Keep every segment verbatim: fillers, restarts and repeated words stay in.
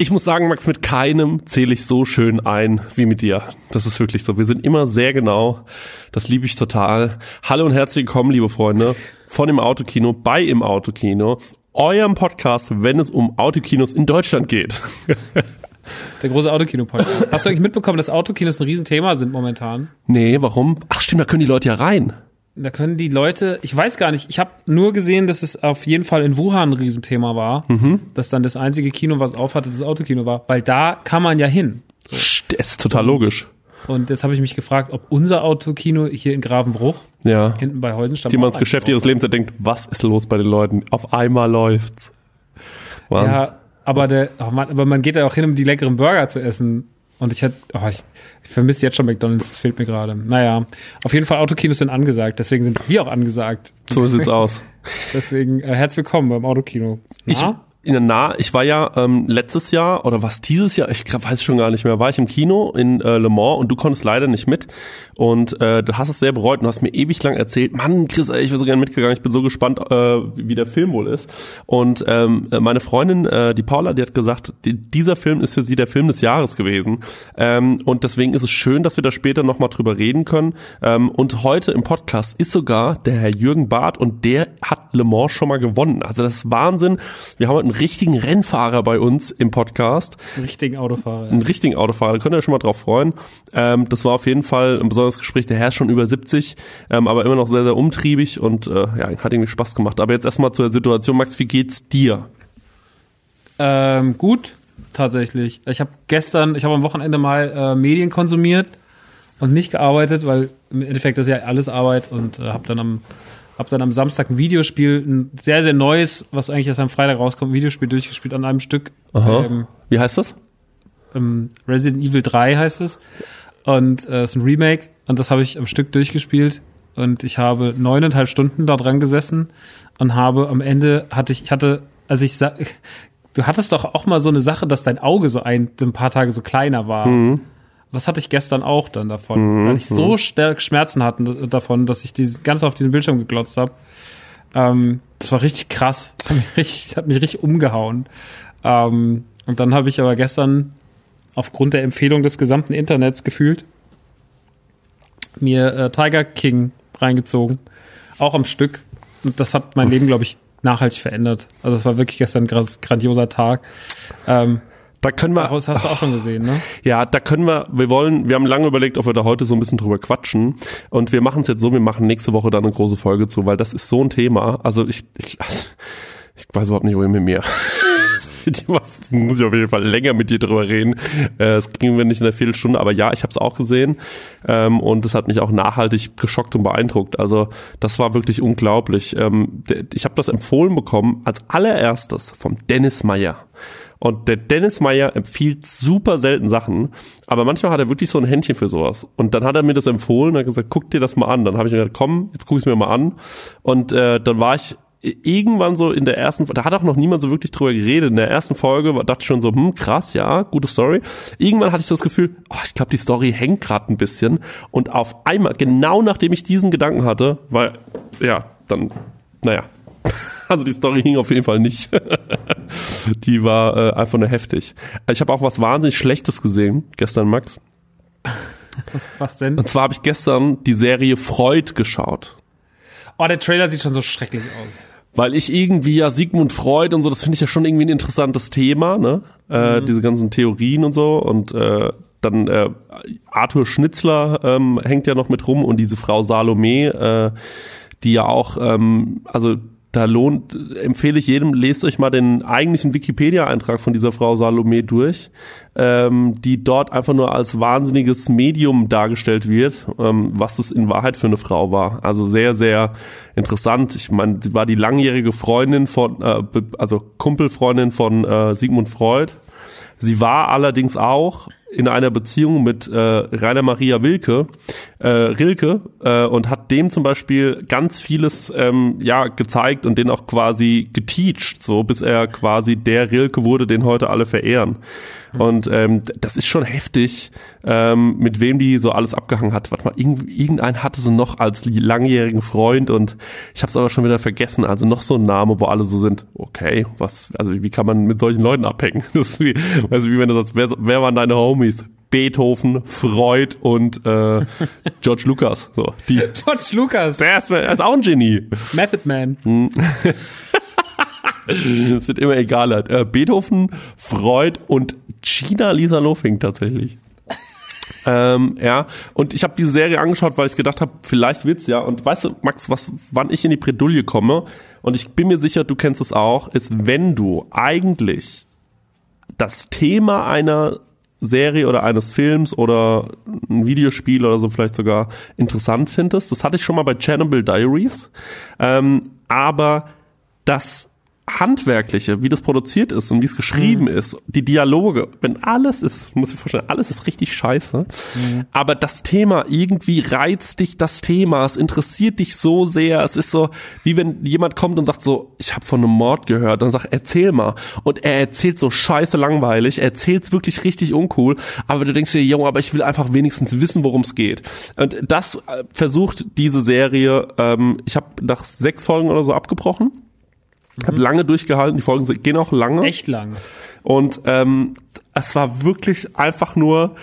Ich muss sagen, Max, mit keinem zähle ich so schön ein wie mit dir. Das ist wirklich so. Wir sind immer sehr genau. Das liebe ich total. Hallo und herzlich willkommen, liebe Freunde, von Im Autokino bei Im Autokino, eurem Podcast, wenn es um Autokinos in Deutschland geht. Der große Autokino-Podcast. Hast du eigentlich mitbekommen, dass Autokinos ein Riesenthema sind momentan? Nee, warum? Ach stimmt, da können die Leute ja rein. Da können die Leute, ich weiß gar nicht, ich habe nur gesehen, dass es auf jeden Fall in Wuhan ein Riesenthema war, mhm. dass dann das einzige Kino, was aufhatte, das Autokino war, weil da kann man ja hin. So. Das ist total logisch. Und jetzt habe ich mich gefragt, ob unser Autokino hier in Gravenbruch, ja. hinten bei Heusenstamm, die man das Geschäft ihres Lebens denkt, was ist los bei den Leuten? Auf einmal läuft's. Mann. Ja, aber der, oh Mann, aber man geht ja auch hin, um die leckeren Burger zu essen. Und ich hätte, oh, ich, ich vermisse jetzt schon McDonald's, das fehlt mir gerade. Naja, auf jeden Fall Autokinos sind angesagt, deswegen sind wir auch angesagt. So sieht's aus. Deswegen äh, herzlich willkommen beim Autokino. Na? Ich, in der nah, ich war ja ähm, letztes Jahr oder was dieses Jahr, ich glaub, weiß schon gar nicht mehr, war ich im Kino in äh, Le Mans und du konntest leider nicht mit und äh, du hast es sehr bereut und hast mir ewig lang erzählt, Mann, Chris, ey, ich wäre so gerne mitgegangen, ich bin so gespannt, äh, wie, wie der Film wohl ist. Und ähm, meine Freundin, äh, die Paula, die hat gesagt, die, dieser Film ist für sie der Film des Jahres gewesen ähm, und deswegen ist es schön, dass wir da später nochmal drüber reden können ähm, und heute im Podcast ist sogar der Herr Jürgen Barth und der hat Le Mans schon mal gewonnen. Also das ist Wahnsinn. Wir haben heute einen richtigen Rennfahrer bei uns im Podcast. Einen richtigen Autofahrer. Ja. Einen richtigen Autofahrer, könnt ihr euch schon mal drauf freuen. Ähm, das war auf jeden Fall ein besonderes Gespräch. Der Herr ist schon über siebzig, ähm, aber immer noch sehr, sehr umtriebig und äh, ja, hat irgendwie Spaß gemacht. Aber jetzt erstmal zur Situation. Max, wie geht's dir? Ähm, gut, tatsächlich. Ich habe gestern, ich habe am Wochenende mal äh, Medien konsumiert und nicht gearbeitet, weil im Endeffekt ist ja alles Arbeit und äh, habe dann am Hab dann am Samstag ein Videospiel, ein sehr, sehr neues, was eigentlich erst am Freitag rauskommt, ein Videospiel durchgespielt an einem Stück. Aha. Ähm, Wie heißt das? Ähm, Resident Evil drei heißt es. Und es äh, ist ein Remake. Und das habe ich am Stück durchgespielt. Und ich habe neuneinhalb Stunden da dran gesessen und habe am Ende hatte ich, ich hatte, also ich sag, du hattest doch auch mal so eine Sache, dass dein Auge so ein, ein paar Tage so kleiner war. Mhm. Das hatte ich gestern auch dann davon, mhm. weil ich so stark Schmerzen hatte davon, dass ich dieses, ganz auf diesen Bildschirm geglotzt habe. Ähm, das war richtig krass. Das hat mich richtig, das hat mich richtig umgehauen. Ähm, und dann habe ich aber gestern aufgrund der Empfehlung des gesamten Internets gefühlt mir äh, Tiger King reingezogen. Auch am Stück. Und das hat mein Leben, glaube ich, nachhaltig verändert. Also es war wirklich gestern ein grandioser Tag. Ähm, Da können wir. Das hast du auch schon gesehen, ne? Ja, da können wir, wir wollen, wir haben lange überlegt, ob wir da heute so ein bisschen drüber quatschen. Und wir machen es jetzt so, wir machen nächste Woche da eine große Folge zu, weil das ist so ein Thema. Also ich, ich, also ich weiß überhaupt nicht, wohin mit mir. Muss ich auf jeden Fall länger mit dir drüber reden. Es ging mir nicht in einer Viertelstunde, aber ja, ich habe es auch gesehen. Und es hat mich auch nachhaltig geschockt und beeindruckt. Also das war wirklich unglaublich. Ich habe das empfohlen bekommen als allererstes vom Dennis Meyer. Und der Dennis Meyer empfiehlt super selten Sachen, aber manchmal hat er wirklich so ein Händchen für sowas. Und dann hat er mir das empfohlen und hat gesagt, guck dir das mal an. Dann habe ich mir gedacht, komm, jetzt guck ich es mir mal an. Und äh, dann war ich irgendwann so in der ersten, da hat auch noch niemand so wirklich drüber geredet. In der ersten Folge dachte ich schon so, hm, krass, ja, gute Story. Irgendwann hatte ich so das Gefühl, oh, ich glaube, die Story hängt gerade ein bisschen. Und auf einmal, genau nachdem ich diesen Gedanken hatte, weil, ja, dann, naja, also die Story hing auf jeden Fall nicht. Die war äh, einfach nur heftig. Ich habe auch was wahnsinnig Schlechtes gesehen gestern, Max. Was denn? Und zwar habe ich gestern die Serie Freud geschaut. Oh, der Trailer sieht schon so schrecklich aus. Weil ich irgendwie ja Sigmund Freud und so, das finde ich ja schon irgendwie ein interessantes Thema, ne? Mhm. Äh, diese ganzen Theorien und so. Und äh, dann äh, Arthur Schnitzler ähm, hängt ja noch mit rum und diese Frau Salome, äh, die ja auch, ähm, also da lohnt, empfehle ich jedem, lest euch mal den eigentlichen Wikipedia-Eintrag von dieser Frau Salome durch, ähm, die dort einfach nur als wahnsinniges Medium dargestellt wird, ähm, was es in Wahrheit für eine Frau war. Also sehr, sehr interessant. Ich meine, sie war die langjährige Freundin von, äh, also Kumpelfreundin von äh, Sigmund Freud. Sie war allerdings auch in einer Beziehung mit äh, Rainer Maria Wilke, äh, Rilke äh, und hat dem zum Beispiel ganz vieles ähm, ja gezeigt und den auch quasi geteacht, so bis er quasi der Rilke wurde, den heute alle verehren. Mhm. Und ähm, das ist schon heftig, ähm, mit wem die so alles abgehangen hat. Warte mal, irgendein hatte sie noch als langjährigen Freund und ich habe es aber schon wieder vergessen. Also noch so ein Name, wo alle so sind, okay, was, also wie kann man mit solchen Leuten abhängen? Das ist wie, also wie wenn du sagst, wer, wer waren deine Homies? Beethoven, Freud und äh, George Lucas. So, die. George Lucas. Der ist, der ist auch ein Genie. Method Man. Es wird immer egaler. Äh, Beethoven, Freud und Gina Lisa Lofing tatsächlich. ähm, ja, und ich habe diese Serie angeschaut, weil ich gedacht habe, vielleicht wird's ja. Und weißt du, Max, was, wann ich in die Bredouille komme, und ich bin mir sicher, du kennst es auch, ist, wenn du eigentlich das Thema einer Serie oder eines Films oder ein Videospiel oder so vielleicht sogar interessant findest. Das hatte ich schon mal bei Chernobyl Diaries. Ähm, aber das Handwerkliche, wie das produziert ist und wie es geschrieben mhm. ist, die Dialoge, wenn alles ist, muss ich vorstellen, alles ist richtig scheiße, mhm. aber das Thema, irgendwie reizt dich das Thema, es interessiert dich so sehr, es ist so, wie wenn jemand kommt und sagt so, ich habe von einem Mord gehört, dann sagt, erzähl mal, und er erzählt so scheiße langweilig, er erzählt's wirklich richtig uncool, aber du denkst dir, Junge, aber ich will einfach wenigstens wissen, worum es geht. Und das äh, versucht diese Serie, ähm, ich habe nach sechs Folgen oder so abgebrochen, Ich habe lange durchgehalten, die Folgen gehen auch lange. Echt lange. Und ähm, es war wirklich einfach nur,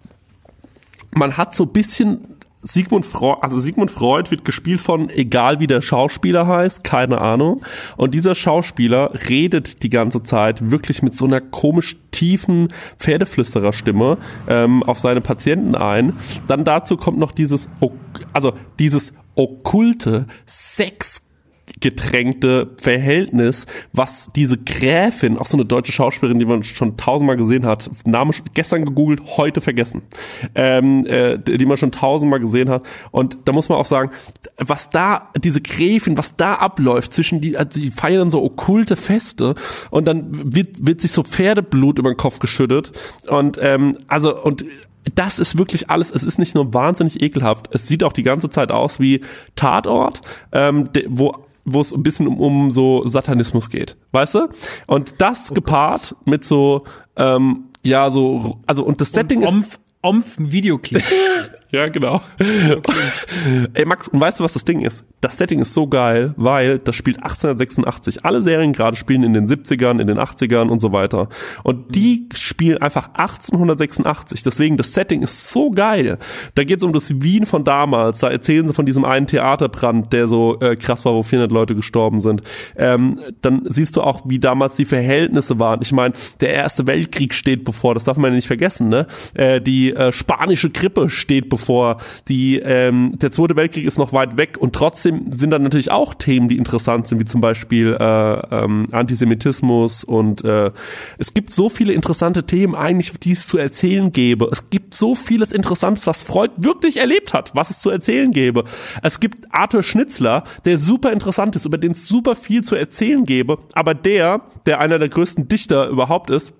man hat so ein bisschen Sigmund Freud, also Sigmund Freud wird gespielt von, egal wie der Schauspieler heißt, keine Ahnung. Und dieser Schauspieler redet die ganze Zeit wirklich mit so einer komisch tiefen Pferdeflüstererstimme ähm, auf seine Patienten ein. Dann dazu kommt noch dieses, also dieses okkulte Sex getränkte Verhältnis, was diese Gräfin, auch so eine deutsche Schauspielerin, die man schon tausendmal gesehen hat, Name gestern gegoogelt, heute vergessen, ähm, äh, die man schon tausendmal gesehen hat. Und da muss man auch sagen, was da, diese Gräfin, was da abläuft zwischen die, also die feiern so okkulte Feste und dann wird, wird sich so Pferdeblut über den Kopf geschüttet und ähm, also und das ist wirklich alles, es ist nicht nur wahnsinnig ekelhaft, es sieht auch die ganze Zeit aus wie Tatort, ähm, de, wo wo es ein bisschen um, um so Satanismus geht, weißt du? Und das oh gepaart Gott. mit so, ähm, ja, so, also und das Setting und ist... Omf, Omf Videoclip. Ja, genau. Okay. Ey, Max, und weißt du, was das Ding ist? Das Setting ist so geil, weil das spielt achtzehnhundertsechsundachtzig. Alle Serien gerade spielen in den siebzigern, in den achtzigern und so weiter. Und die spielen einfach achtzehnhundertsechsundachtzig. Deswegen, das Setting ist so geil. Da geht es um das Wien von damals. Da erzählen sie von diesem einen Theaterbrand, der so äh, krass war, wo vierhundert Leute gestorben sind. Ähm, dann siehst du auch, wie damals die Verhältnisse waren. Ich meine, der Erste Weltkrieg steht bevor. Das darf man ja nicht vergessen, ne? Äh, die äh, spanische Grippe steht bevor. Vor die ähm, der Zweite Weltkrieg ist noch weit weg und trotzdem sind dann natürlich auch Themen, die interessant sind, wie zum Beispiel äh, ähm, Antisemitismus und äh, es gibt so viele interessante Themen eigentlich, die es zu erzählen gäbe. Es gibt so vieles Interessantes, was Freud wirklich erlebt hat, was es zu erzählen gäbe. Es gibt Arthur Schnitzler, der super interessant ist, über den es super viel zu erzählen gäbe, aber der, der einer der größten Dichter überhaupt ist,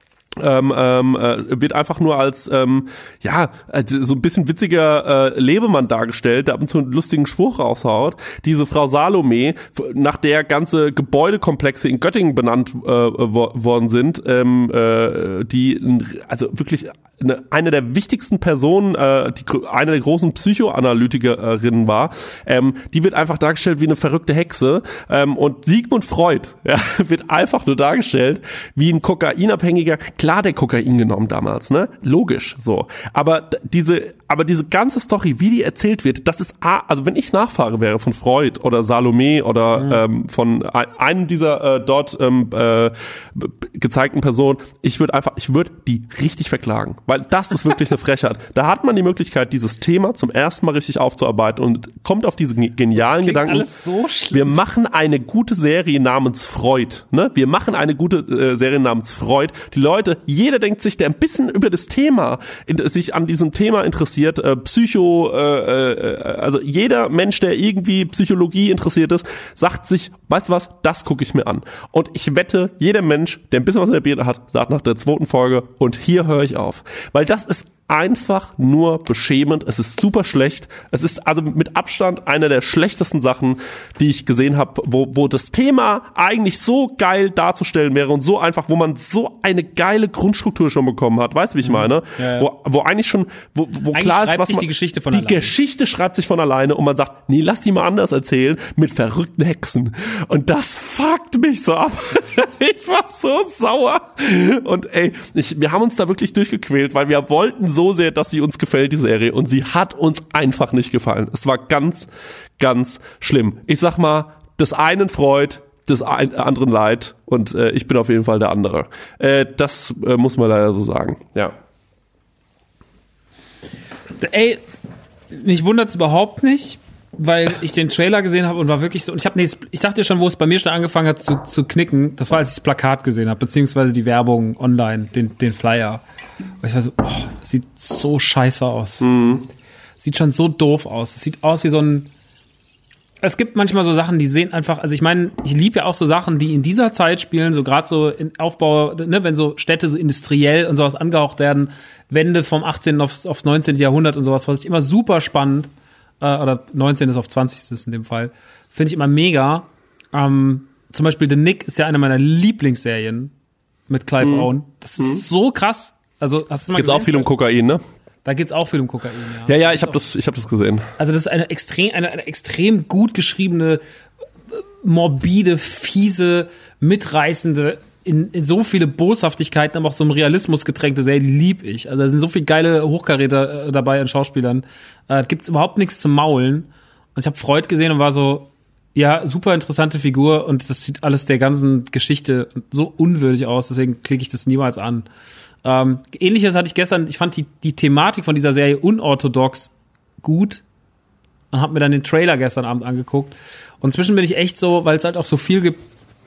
Ähm, ähm, äh, wird einfach nur als ähm, ja also so ein bisschen witziger äh, Lebemann dargestellt, der ab und zu einen lustigen Spruch raushaut. Diese Frau Salome, nach der ganze Gebäudekomplexe in Göttingen benannt äh, wo, worden sind, ähm, äh, die also wirklich eine, eine der wichtigsten Personen, äh, die eine der großen Psychoanalytikerinnen war, ähm, die wird einfach dargestellt wie eine verrückte Hexe, ähm, und Sigmund Freud, ja, wird einfach nur dargestellt wie ein Kokainabhängiger. Klar, der Kokain genommen damals, ne? Logisch, so. Aber diese, aber diese ganze Story, wie die erzählt wird, das ist, also wenn ich Nachfahre wäre von Freud oder Salome oder mhm. ähm, von einem dieser äh, dort ähm, äh, gezeigten Personen, ich würde einfach, ich würde die richtig verklagen, weil das ist wirklich eine Frechheit. Da hat man die Möglichkeit, dieses Thema zum ersten Mal richtig aufzuarbeiten und kommt auf diese genialen Klingt Gedanken. Alles so schlimm. Wir machen eine gute Serie namens Freud, ne? Wir machen eine gute äh, Serie namens Freud. Die Leute, jeder denkt sich, der ein bisschen über das Thema, in, sich an diesem Thema interessiert, äh, Psycho, äh, äh, also jeder Mensch, der irgendwie Psychologie interessiert ist, sagt sich, weißt du was, das gucke ich mir an. Und ich wette, jeder Mensch, der ein bisschen was in der Birne hat, sagt nach der zweiten Folge, und hier höre ich auf. weil das ist einfach nur beschämend. Es ist super schlecht. Es ist also mit Abstand einer der schlechtesten Sachen, die ich gesehen habe, wo, wo das Thema eigentlich so geil darzustellen wäre und so einfach, wo man so eine geile Grundstruktur schon bekommen hat. Weißt du, wie ich meine? Ja, ja. Wo, wo eigentlich schon, wo, wo eigentlich klar ist, was sich man, die Geschichte von die alleine. Geschichte schreibt sich von alleine und man sagt, nee, lass die mal anders erzählen mit verrückten Hexen. Und das fuckt mich so ab. Ich war so sauer. Und ey, ich, wir haben uns da wirklich durchgequält, weil wir wollten so sehr, dass sie uns gefällt, die Serie. Und sie hat uns einfach nicht gefallen. Es war ganz, ganz schlimm. Ich sag mal, des einen freut, des ein, anderen leid. Und äh, ich bin auf jeden Fall der andere. Äh, das äh, muss man leider so sagen. Ja. Ey, mich wundert's überhaupt nicht, weil ich den Trailer gesehen habe und war wirklich so, und ich habe nee, ich sag dir schon, wo es bei mir schon angefangen hat zu, zu knicken, das war, als ich das Plakat gesehen habe, beziehungsweise die Werbung online, den, den Flyer. Und ich war so, oh, das sieht so scheiße aus. Mhm. Sieht schon so doof aus. Es sieht aus wie so ein, es gibt manchmal so Sachen, die sehen einfach, also ich meine, ich liebe ja auch so Sachen, die in dieser Zeit spielen, so gerade so in Aufbau, ne, wenn so Städte so industriell und sowas angehaucht werden, Wende vom achtzehnten aufs, aufs neunzehnten Jahrhundert und sowas, was ich immer super spannend, äh, oder neunzehnten auf zwanzigsten in dem Fall, finde ich immer mega. Ähm, zum Beispiel The Nick ist ja eine meiner Lieblingsserien mit Clive mhm. Owen. Das ist mhm. so krass. Also, hast du mal Geht's auch viel um Kokain, ne? Da geht's auch viel um Kokain, ja. Ja, ja, ich habe das, ich habe das gesehen. Also das ist eine extrem, eine, eine extrem gut geschriebene, morbide, fiese, mitreißende, in, in so viele Boshaftigkeiten, aber auch so im Realismus getränkte Serie, die lieb ich. Also da sind so viele geile Hochkaräter äh, dabei an Schauspielern. Äh, gibt's überhaupt nichts zum Maulen. Und ich habe Freud gesehen und war so, ja, super interessante Figur und das sieht alles der ganzen Geschichte so unwürdig aus, deswegen klicke ich das niemals an. Ähm, Ähnliches hatte ich gestern, ich fand die, die Thematik von dieser Serie unorthodox gut und habe mir dann den Trailer gestern Abend angeguckt. Und inzwischen bin ich echt so, weil es halt auch so viel gibt.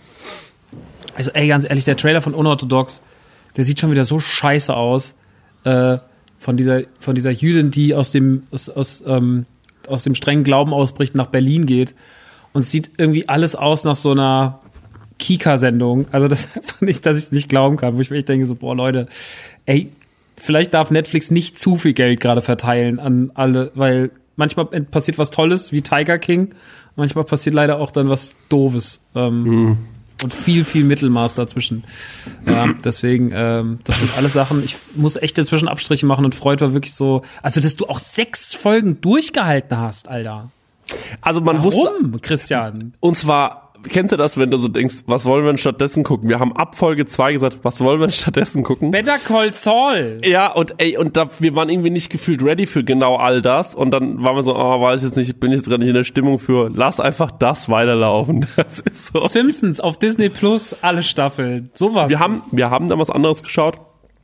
Also ey, ganz ehrlich, der Trailer von Unorthodox, der sieht schon wieder so scheiße aus. Äh, von dieser, von dieser Jüdin, die aus dem, aus, aus, ähm, aus dem strengen Glauben ausbricht, nach Berlin geht. Und es sieht irgendwie alles aus nach so einer Kika-Sendung. Also das fand ich, dass ich es nicht glauben kann, wo ich mir echt denke, so, boah, Leute, ey, vielleicht darf Netflix nicht zu viel Geld gerade verteilen an alle, weil manchmal passiert was Tolles, wie Tiger King, manchmal passiert leider auch dann was Doofes. Ähm, mhm. Und viel, viel Mittelmaß dazwischen. Ja, deswegen, ähm, das sind alles Sachen, ich muss echt dazwischen Abstriche machen und Freud war wirklich so, also dass du auch sechs Folgen durchgehalten hast, Alter. Also man Warum, muss, Christian? Und zwar, kennst du das, wenn du so denkst, was wollen wir denn stattdessen gucken? Wir haben ab Folge zwei gesagt, was wollen wir denn stattdessen gucken? Better Call Saul. Ja, und ey, und da, wir waren irgendwie nicht gefühlt ready für genau all das. Und dann waren wir so, oh, weiß ich jetzt nicht, bin ich jetzt gerade nicht in der Stimmung für, lass einfach das weiterlaufen. Das ist so. Simpsons auf Disney Plus, alle Staffeln. Sowas. Wir haben, wir haben da was anderes geschaut.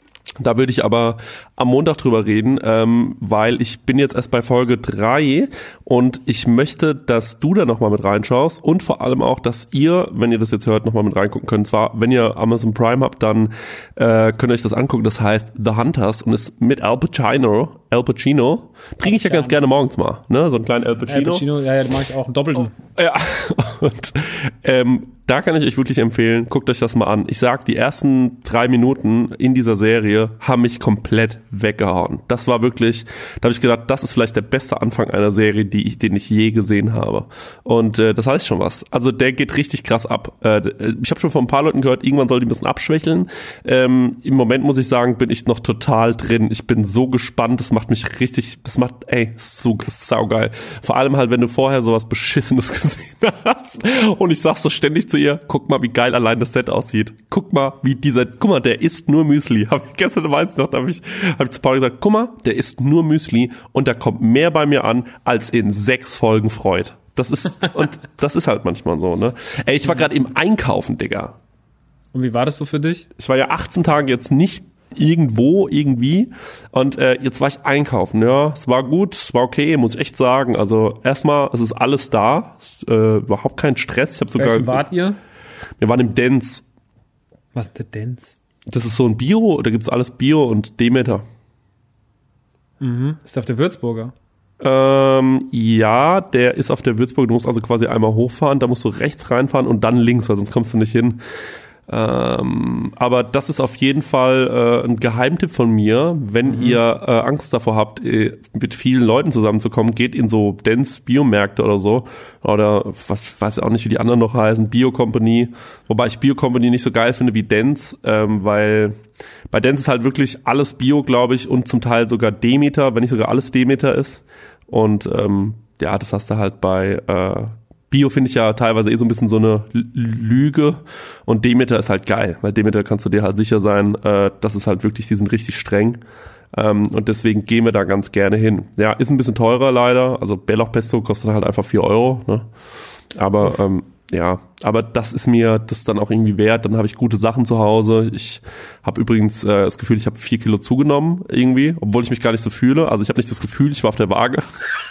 Da würde ich aber am Montag drüber reden, ähm, weil ich bin jetzt erst bei Folge drei und ich möchte, dass du da nochmal mit reinschaust und vor allem auch, dass ihr, wenn ihr das jetzt hört, nochmal mit reingucken könnt. Zwar, wenn ihr Amazon Prime habt, dann äh, könnt ihr euch das angucken. Das heißt The Hunters und ist mit Al Pacino. Al Pacino. Trinke ich ja ganz gerne morgens mal, ne? So einen kleinen Al Pacino. Al Pacino, ja, ja, den mache ich auch, einen doppelten. Oh, ja, und ähm, da kann ich euch wirklich empfehlen, guckt euch das mal an. Ich sag, die ersten drei Minuten in dieser Serie haben mich komplett weggehauen. Das war wirklich, da habe ich gedacht, das ist vielleicht der beste Anfang einer Serie, die ich, den ich je gesehen habe. Und äh, das heißt schon was. Also der geht richtig krass ab. Äh, ich habe schon von ein paar Leuten gehört, irgendwann soll die ein bisschen abschwächeln. Ähm, Im Moment muss ich sagen, bin ich noch total drin. Ich bin so gespannt. Das macht mich richtig, das macht, ey, so saugeil. Vor allem halt, wenn du vorher sowas Beschissenes gesehen hast. Und ich sag so ständig zu ihr, guck mal, wie geil allein das Set aussieht. Guck mal, wie dieser, guck mal, der isst nur Müsli. Hab ich gestern, weiß ich noch, da habe ich, hab ich zu Paul gesagt, guck mal, der isst nur Müsli und da kommt mehr bei mir an, als in sechs Folgen Freud. Das ist, und das ist halt manchmal so, ne? Ey, ich war gerade im Einkaufen, Digga. Und wie war das so für dich? Ich war ja achtzehn Tage jetzt nicht irgendwo, irgendwie. Und äh, jetzt war ich einkaufen. Ja, es war gut, es war okay, muss ich echt sagen. Also erstmal, es ist alles da. Es, äh, überhaupt kein Stress. Ich habe sogar. Welchen wart ihr? Wir waren im Dance. Was ist der Dance? Das ist so ein Bio, da gibt's alles Bio und Demeter. Mhm. Ist der auf der Würzburger? Ähm, ja, der ist auf der Würzburg. Du musst also quasi einmal hochfahren, da musst du rechts reinfahren und dann links, weil sonst kommst du nicht hin. Ähm, aber das ist auf jeden Fall äh, ein Geheimtipp von mir. Wenn mhm. ihr äh, Angst davor habt, äh, mit vielen Leuten zusammenzukommen, geht in so Dance-Biomärkte oder so. Oder was weiß ich auch nicht, wie die anderen noch heißen, Bio-Company. Wobei ich Bio-Company nicht so geil finde wie Dance, ähm, weil bei Dance ist halt wirklich alles Bio, glaube ich, und zum Teil sogar Demeter, wenn nicht sogar alles Demeter ist. Und ähm, ja, das hast du halt bei äh, Bio finde ich ja teilweise eh so ein bisschen so eine Lüge und Demeter ist halt geil, weil Demeter kannst du dir halt sicher sein, äh, das ist halt wirklich, die sind richtig streng ähm, und deswegen gehen wir da ganz gerne hin. Ja, ist ein bisschen teurer leider, also Bärlauchpesto kostet halt einfach vier Euro, ne? Aber ähm, ja, aber das ist mir das dann auch irgendwie wert, dann habe ich gute Sachen zu Hause. Ich habe übrigens äh, das Gefühl, ich habe vier Kilo zugenommen irgendwie, obwohl ich mich gar nicht so fühle, also ich habe nicht das Gefühl, ich war auf der Waage.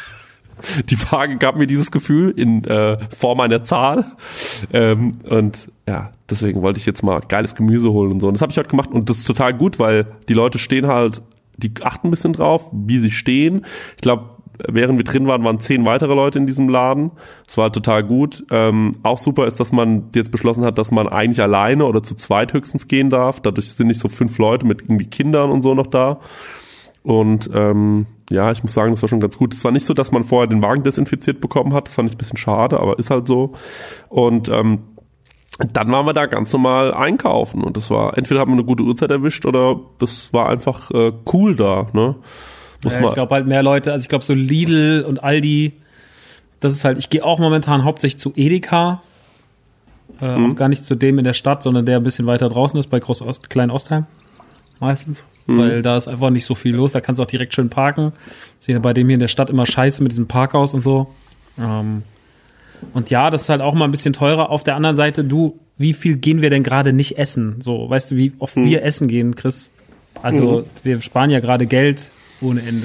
Die Waage gab mir dieses Gefühl in äh, Form einer Zahl ähm, und ja, deswegen wollte ich jetzt mal geiles Gemüse holen und so und das habe ich heute gemacht und das ist total gut, weil die Leute stehen halt, die achten ein bisschen drauf, wie sie stehen. Ich glaube, während wir drin waren, waren zehn weitere Leute in diesem Laden. Das war halt total gut. Ähm, auch super ist, dass man jetzt beschlossen hat, dass man eigentlich alleine oder zu zweit höchstens gehen darf. Dadurch sind nicht so fünf Leute mit irgendwie Kindern und so noch da. Und ähm, ja, ich muss sagen, das war schon ganz gut. Es war nicht so, dass man vorher den Wagen desinfiziert bekommen hat. Das fand ich ein bisschen schade, aber ist halt so. Und ähm, dann waren wir da ganz normal einkaufen. Und das war, entweder haben wir eine gute Uhrzeit erwischt oder das war einfach äh, cool da. Ne? Muss ja, ich glaube halt mehr Leute, also ich glaube so Lidl und Aldi, das ist halt, ich gehe auch momentan hauptsächlich zu Edeka. Äh, mhm. Auch gar nicht zu dem in der Stadt, sondern der ein bisschen weiter draußen ist, bei Groß-Ost, Klein-Ostheim. Meistens. Weil da ist einfach nicht so viel los, da kannst du auch direkt schön parken. Das ist bei dem hier in der Stadt immer scheiße mit diesem Parkhaus und so. Ähm, und ja, das ist halt auch mal ein bisschen teurer. Auf der anderen Seite, du, wie viel gehen wir denn gerade nicht essen? So, weißt du, wie oft mhm. wir essen gehen, Chris? Also, mhm. wir sparen ja gerade Geld ohne Ende.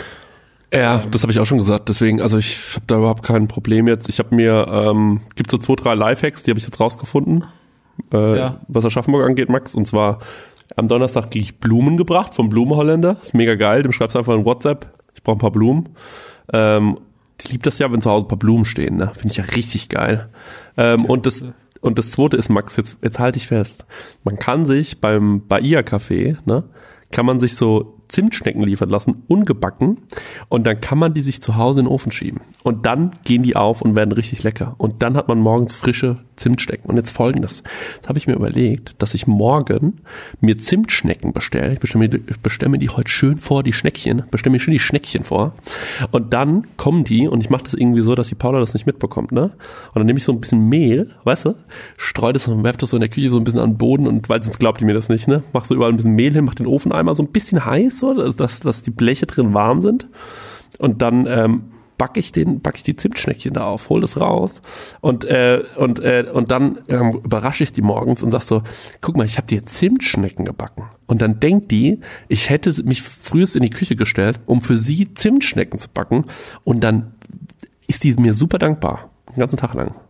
Ja, das habe ich auch schon gesagt. Deswegen, also ich habe da überhaupt kein Problem jetzt. Ich habe mir, ähm, gibt so zwei, drei Lifehacks, die habe ich jetzt rausgefunden, äh, ja. was Aschaffenburg angeht, Max. Und zwar am Donnerstag kriege ich Blumen gebracht vom Blumenholländer. Ist mega geil. Dem schreibst du einfach in WhatsApp. Ich brauche ein paar Blumen. Ähm, ich liebe das ja, wenn zu Hause ein paar Blumen stehen. Ne? Finde ich ja richtig geil. Ähm, und das und das Zweite ist, Max, jetzt, jetzt halte ich fest. Man kann sich beim Bahia Café, ne, kann man sich so Zimtschnecken liefern lassen, ungebacken. Und dann kann man die sich zu Hause in den Ofen schieben. Und dann gehen die auf und werden richtig lecker. Und dann hat man morgens frische Zimtschnecken. Und jetzt Folgendes. Jetzt habe ich mir überlegt, dass ich morgen mir Zimtschnecken bestelle. Ich bestelle mir, bestelle mir die heute schön vor, die Schneckchen. Bestelle mir schön die Schneckchen vor. Und dann kommen die, und ich mache das irgendwie so, dass die Paula das nicht mitbekommt, ne? Und dann nehme ich so ein bisschen Mehl, weißt du? Streue das und werfe das so in der Küche so ein bisschen an den Boden. Und weil sonst glaubt die mir das nicht, ne? Mach so überall ein bisschen Mehl hin, mach den Ofen einmal so ein bisschen heiß, so, dass, dass die Bleche drin warm sind. Und dann ähm, backe ich den, backe ich die Zimtschneckchen da auf, hol das raus und äh, und äh, und dann ähm, überrasche ich die morgens und sag so, guck mal, ich habe dir Zimtschnecken gebacken. Und dann denkt die, ich hätte mich frühest in die Küche gestellt, um für sie Zimtschnecken zu backen. Und dann ist die mir super dankbar, den ganzen Tag lang.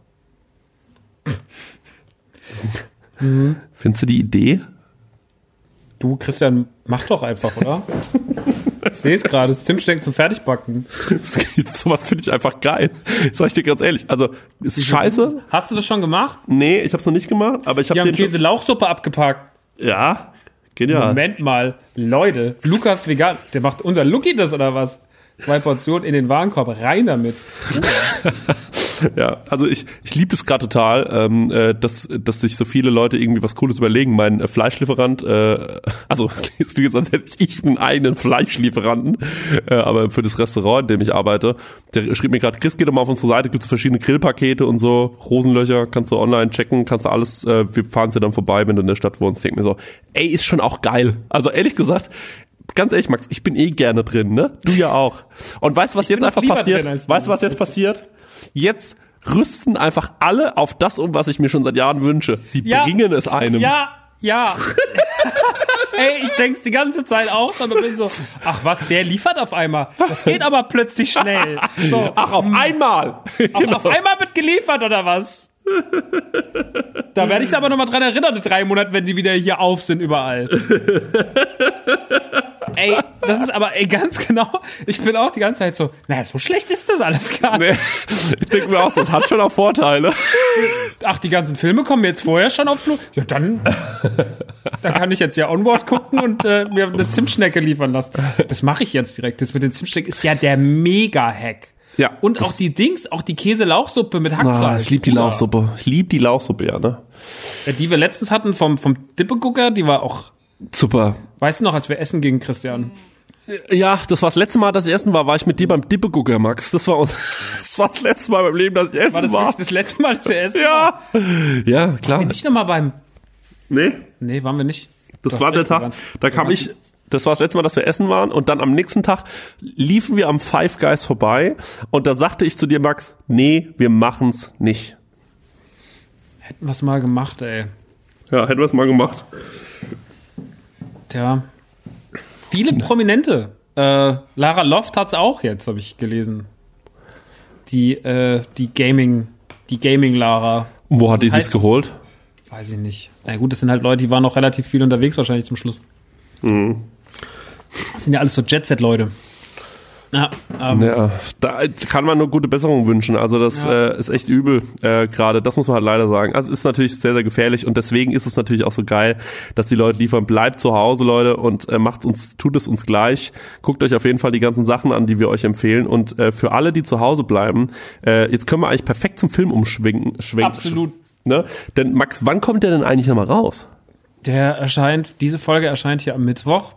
Mhm. Findest du die Idee? Du, Christian, mach doch einfach, oder? Ich sehe es gerade, das Zimtschnecken zum Fertigbacken. Sowas finde ich einfach geil. Sag ich dir ganz ehrlich. Also, ist scheiße. Hast du das schon gemacht? Nee, ich habe es noch nicht gemacht, aber ich habe den schon... Käse-Lauchsuppe abgepackt. Ja, genial. Moment mal, Leute, Lukas vegan, der macht unser Lucky das oder was? Zwei Portionen in den Warenkorb, rein damit. Ja, also ich ich liebe es gerade total, ähm, äh, dass dass sich so viele Leute irgendwie was Cooles überlegen. Mein äh, Fleischlieferant, äh, also es klingt jetzt, als hätte ich einen eigenen Fleischlieferanten, äh, aber für das Restaurant, in dem ich arbeite, der schrieb mir gerade, Chris, geh doch mal auf unsere Seite, gibt es verschiedene Grillpakete und so, Rosenlöcher, kannst du online checken, kannst du alles, äh, wir fahren dir dann vorbei, wenn du in der Stadt wohnst. Ich denke mir so, ey, ist schon auch geil. Also ehrlich gesagt, ganz ehrlich, Max, ich bin eh gerne drin, ne? Du ja auch. Und weißt du, was jetzt einfach passiert? Weißt du, was jetzt passiert? Jetzt rüsten einfach alle auf das um, was ich mir schon seit Jahren wünsche. Sie ja, bringen es einem. Ja, ja. Ey, ich denk's die ganze Zeit auch und bin so, ach was, der liefert auf einmal. Das geht aber plötzlich schnell. So, ach, auf einmal. Auf, genau. Auf einmal wird geliefert, oder was? Da werde ich aber nochmal dran erinnern in drei Monaten, wenn sie wieder hier auf sind überall. Ey, das ist aber ey, ganz genau, ich bin auch die ganze Zeit so, naja, so schlecht ist das alles gar nicht. Nee, ich denke mir auch, das hat schon auch Vorteile. Ach, die ganzen Filme kommen jetzt vorher schon auf Blu. Ja, dann, dann kann ich jetzt ja Onboard gucken und äh, mir eine Zimtschnecke liefern lassen. Das mache ich jetzt direkt. Das mit den Zimtschnecken ist ja der Mega-Hack. Ja. Und auch die Dings, auch die Käse-Lauchsuppe mit Hackfleisch. Ah, ich liebe die Lauchsuppe. Ich liebe die Lauchsuppe, ja, ne? Ja, die wir letztens hatten vom, vom Dippegucker, die war auch super. Weißt du noch, als wir essen gingen, Christian? Ja, das war das letzte Mal, dass ich essen war, war ich mit dir beim Dippegucker, Max. Das war, das war das letzte Mal im Leben, dass ich essen war. Das war wirklich das letzte Mal, dass wir essen Ja. waren? Ja, klar. Waren wir nicht nochmal beim... Nee. Nee, waren wir nicht. Das war der Tag, da kam ich... Das war das letzte Mal, dass wir essen waren und dann am nächsten Tag liefen wir am Five Guys vorbei und da sagte ich zu dir, Max, nee, wir machen's nicht. Hätten wir es mal gemacht, ey. Ja, hätten wir es mal gemacht. Tja. Viele Prominente. Äh, Lara Loft hat's auch jetzt, habe ich gelesen. Die, äh, die Gaming, die Gaming-Lara. Wo hat die sich's geholt? Weiß ich nicht. Na gut, das sind halt Leute, die waren noch relativ viel unterwegs wahrscheinlich zum Schluss. Mhm. Das sind ja alles so Jet-Set-Leute. Ja, ähm, ja, da kann man nur gute Besserung wünschen. Also das ja. äh, ist echt übel äh, gerade. Das muss man halt leider sagen. Also ist natürlich sehr, sehr gefährlich und deswegen ist es natürlich auch so geil, dass die Leute liefern. Bleibt zu Hause, Leute, und äh, macht uns, tut es uns gleich. Guckt euch auf jeden Fall die ganzen Sachen an, die wir euch empfehlen. Und äh, für alle, die zu Hause bleiben, äh, jetzt können wir eigentlich perfekt zum Film umschwenken. Schwenken, Absolut. Ne? Denn Max, wann kommt der denn eigentlich nochmal raus? Der erscheint, diese Folge erscheint hier am Mittwoch,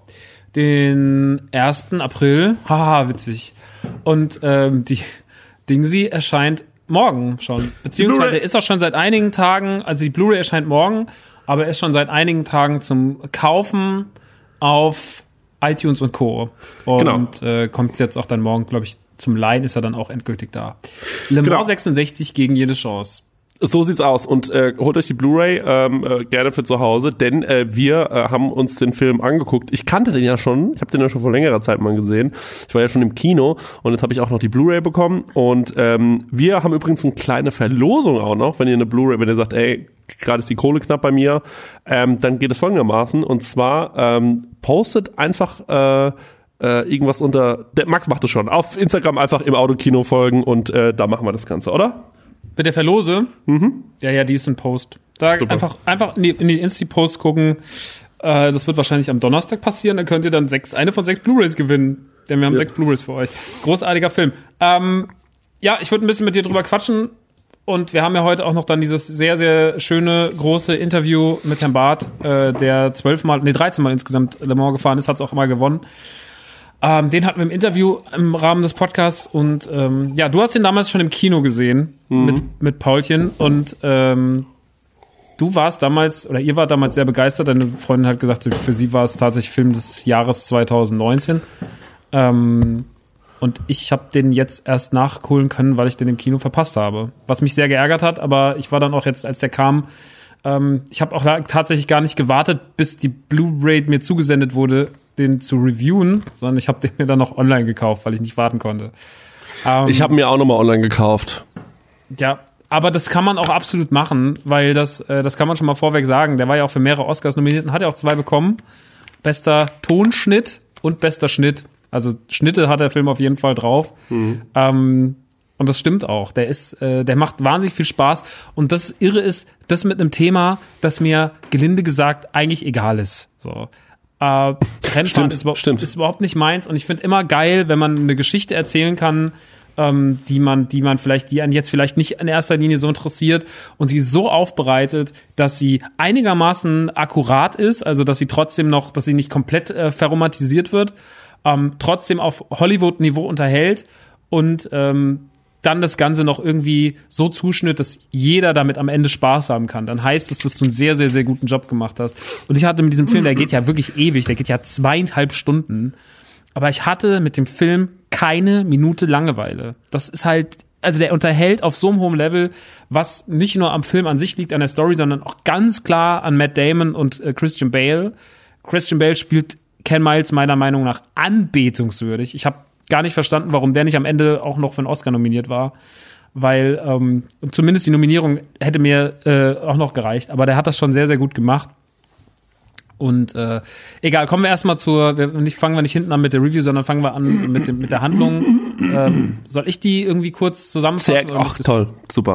den ersten April. Haha, witzig. Und ähm, die Dingsy erscheint morgen schon. Beziehungsweise ist auch schon seit einigen Tagen, also die Blu-ray erscheint morgen, aber ist schon seit einigen Tagen zum Kaufen auf iTunes und Co. Und genau. äh, kommt jetzt auch dann morgen, glaube ich, zum Leihen ist er dann auch endgültig da. Le Mans genau. sechsundsechzig gegen jede Chance. So sieht's aus und äh, holt euch die Blu-ray ähm, äh, gerne für zu Hause, denn äh, wir äh, haben uns den Film angeguckt. Ich kannte den ja schon, ich habe den ja schon vor längerer Zeit mal gesehen. Ich war ja schon im Kino und jetzt habe ich auch noch die Blu-ray bekommen und ähm, wir haben übrigens eine kleine Verlosung auch noch, wenn ihr eine Blu-ray, wenn ihr sagt, ey, gerade ist die Kohle knapp bei mir, ähm, dann geht es folgendermaßen und zwar ähm, postet einfach äh, äh, irgendwas unter, der Max macht es schon, auf Instagram einfach im Autokino folgen und äh, da machen wir das Ganze, oder? Mit der Verlose? Mhm. Ja, ja, die ist ein Post. Da Super. einfach einfach in die, in die Insti-Post gucken. Äh, das wird wahrscheinlich am Donnerstag passieren. Da könnt ihr dann sechs, eine von sechs Blu-rays gewinnen. Denn wir haben ja. sechs Blu-rays für euch. Großartiger Film. Ähm, ja, ich würde ein bisschen mit dir drüber quatschen. Und wir haben ja heute auch noch dann dieses sehr, sehr schöne, große Interview mit Herrn Barth, äh, der zwölfmal, nee, dreizehnmal insgesamt Le Mans gefahren ist, hat es auch immer gewonnen. Ähm, den hatten wir im Interview im Rahmen des Podcasts und ähm, ja, du hast ihn damals schon im Kino gesehen mhm. mit, mit Paulchen und ähm, du warst damals, oder ihr wart damals sehr begeistert, deine Freundin hat gesagt, für sie war es tatsächlich Film des Jahres zwanzig neunzehn ähm, und ich habe den jetzt erst nachholen können, weil ich den im Kino verpasst habe, was mich sehr geärgert hat, aber ich war dann auch jetzt, als der kam, ähm, ich habe auch tatsächlich gar nicht gewartet, bis die Blu-ray mir zugesendet wurde, den zu reviewen, sondern ich habe den mir dann noch online gekauft, weil ich nicht warten konnte. Ähm, ich habe mir auch nochmal online gekauft. Ja, aber das kann man auch absolut machen, weil das, äh, das kann man schon mal vorweg sagen. Der war ja auch für mehrere Oscars nominiert und hat ja auch zwei bekommen. Bester Tonschnitt und bester Schnitt. Also Schnitte hat der Film auf jeden Fall drauf. Mhm. Ähm, und das stimmt auch. Der ist, äh, der macht wahnsinnig viel Spaß. Und das Irre ist, das mit einem Thema, das mir gelinde gesagt eigentlich egal ist. So. Äh, Rennfahren stimmt, ist, überhaupt, stimmt. ist überhaupt nicht meins und ich finde immer geil, wenn man eine Geschichte erzählen kann, ähm, die man, die man vielleicht, die einen jetzt vielleicht nicht in erster Linie so interessiert und sie so aufbereitet, dass sie einigermaßen akkurat ist, also dass sie trotzdem noch, dass sie nicht komplett äh, verromantisiert wird, ähm, trotzdem auf Hollywood-Niveau unterhält und ähm, dann das Ganze noch irgendwie so zuschnitt, dass jeder damit am Ende Spaß haben kann. Dann heißt es, dass du einen sehr, sehr, sehr guten Job gemacht hast. Und ich hatte mit diesem Film, der geht ja wirklich ewig, der geht ja zweieinhalb Stunden. Aber ich hatte mit dem Film keine Minute Langeweile. Das ist halt, also der unterhält auf so einem hohen Level, was nicht nur am Film an sich liegt, an der Story, sondern auch ganz klar an Matt Damon und äh, Christian Bale. Christian Bale spielt Ken Miles meiner Meinung nach anbetungswürdig. Ich habe gar nicht verstanden, warum der nicht am Ende auch noch für einen Oscar nominiert war, weil ähm, zumindest die Nominierung hätte mir äh, auch noch gereicht, aber der hat das schon sehr, sehr gut gemacht Und äh, egal, kommen wir erstmal zur, wir, nicht, fangen wir nicht hinten an mit der Review, sondern fangen wir an mit, dem, mit der Handlung. Ähm, soll ich die irgendwie kurz zusammenfassen? Sehr, ach toll, super.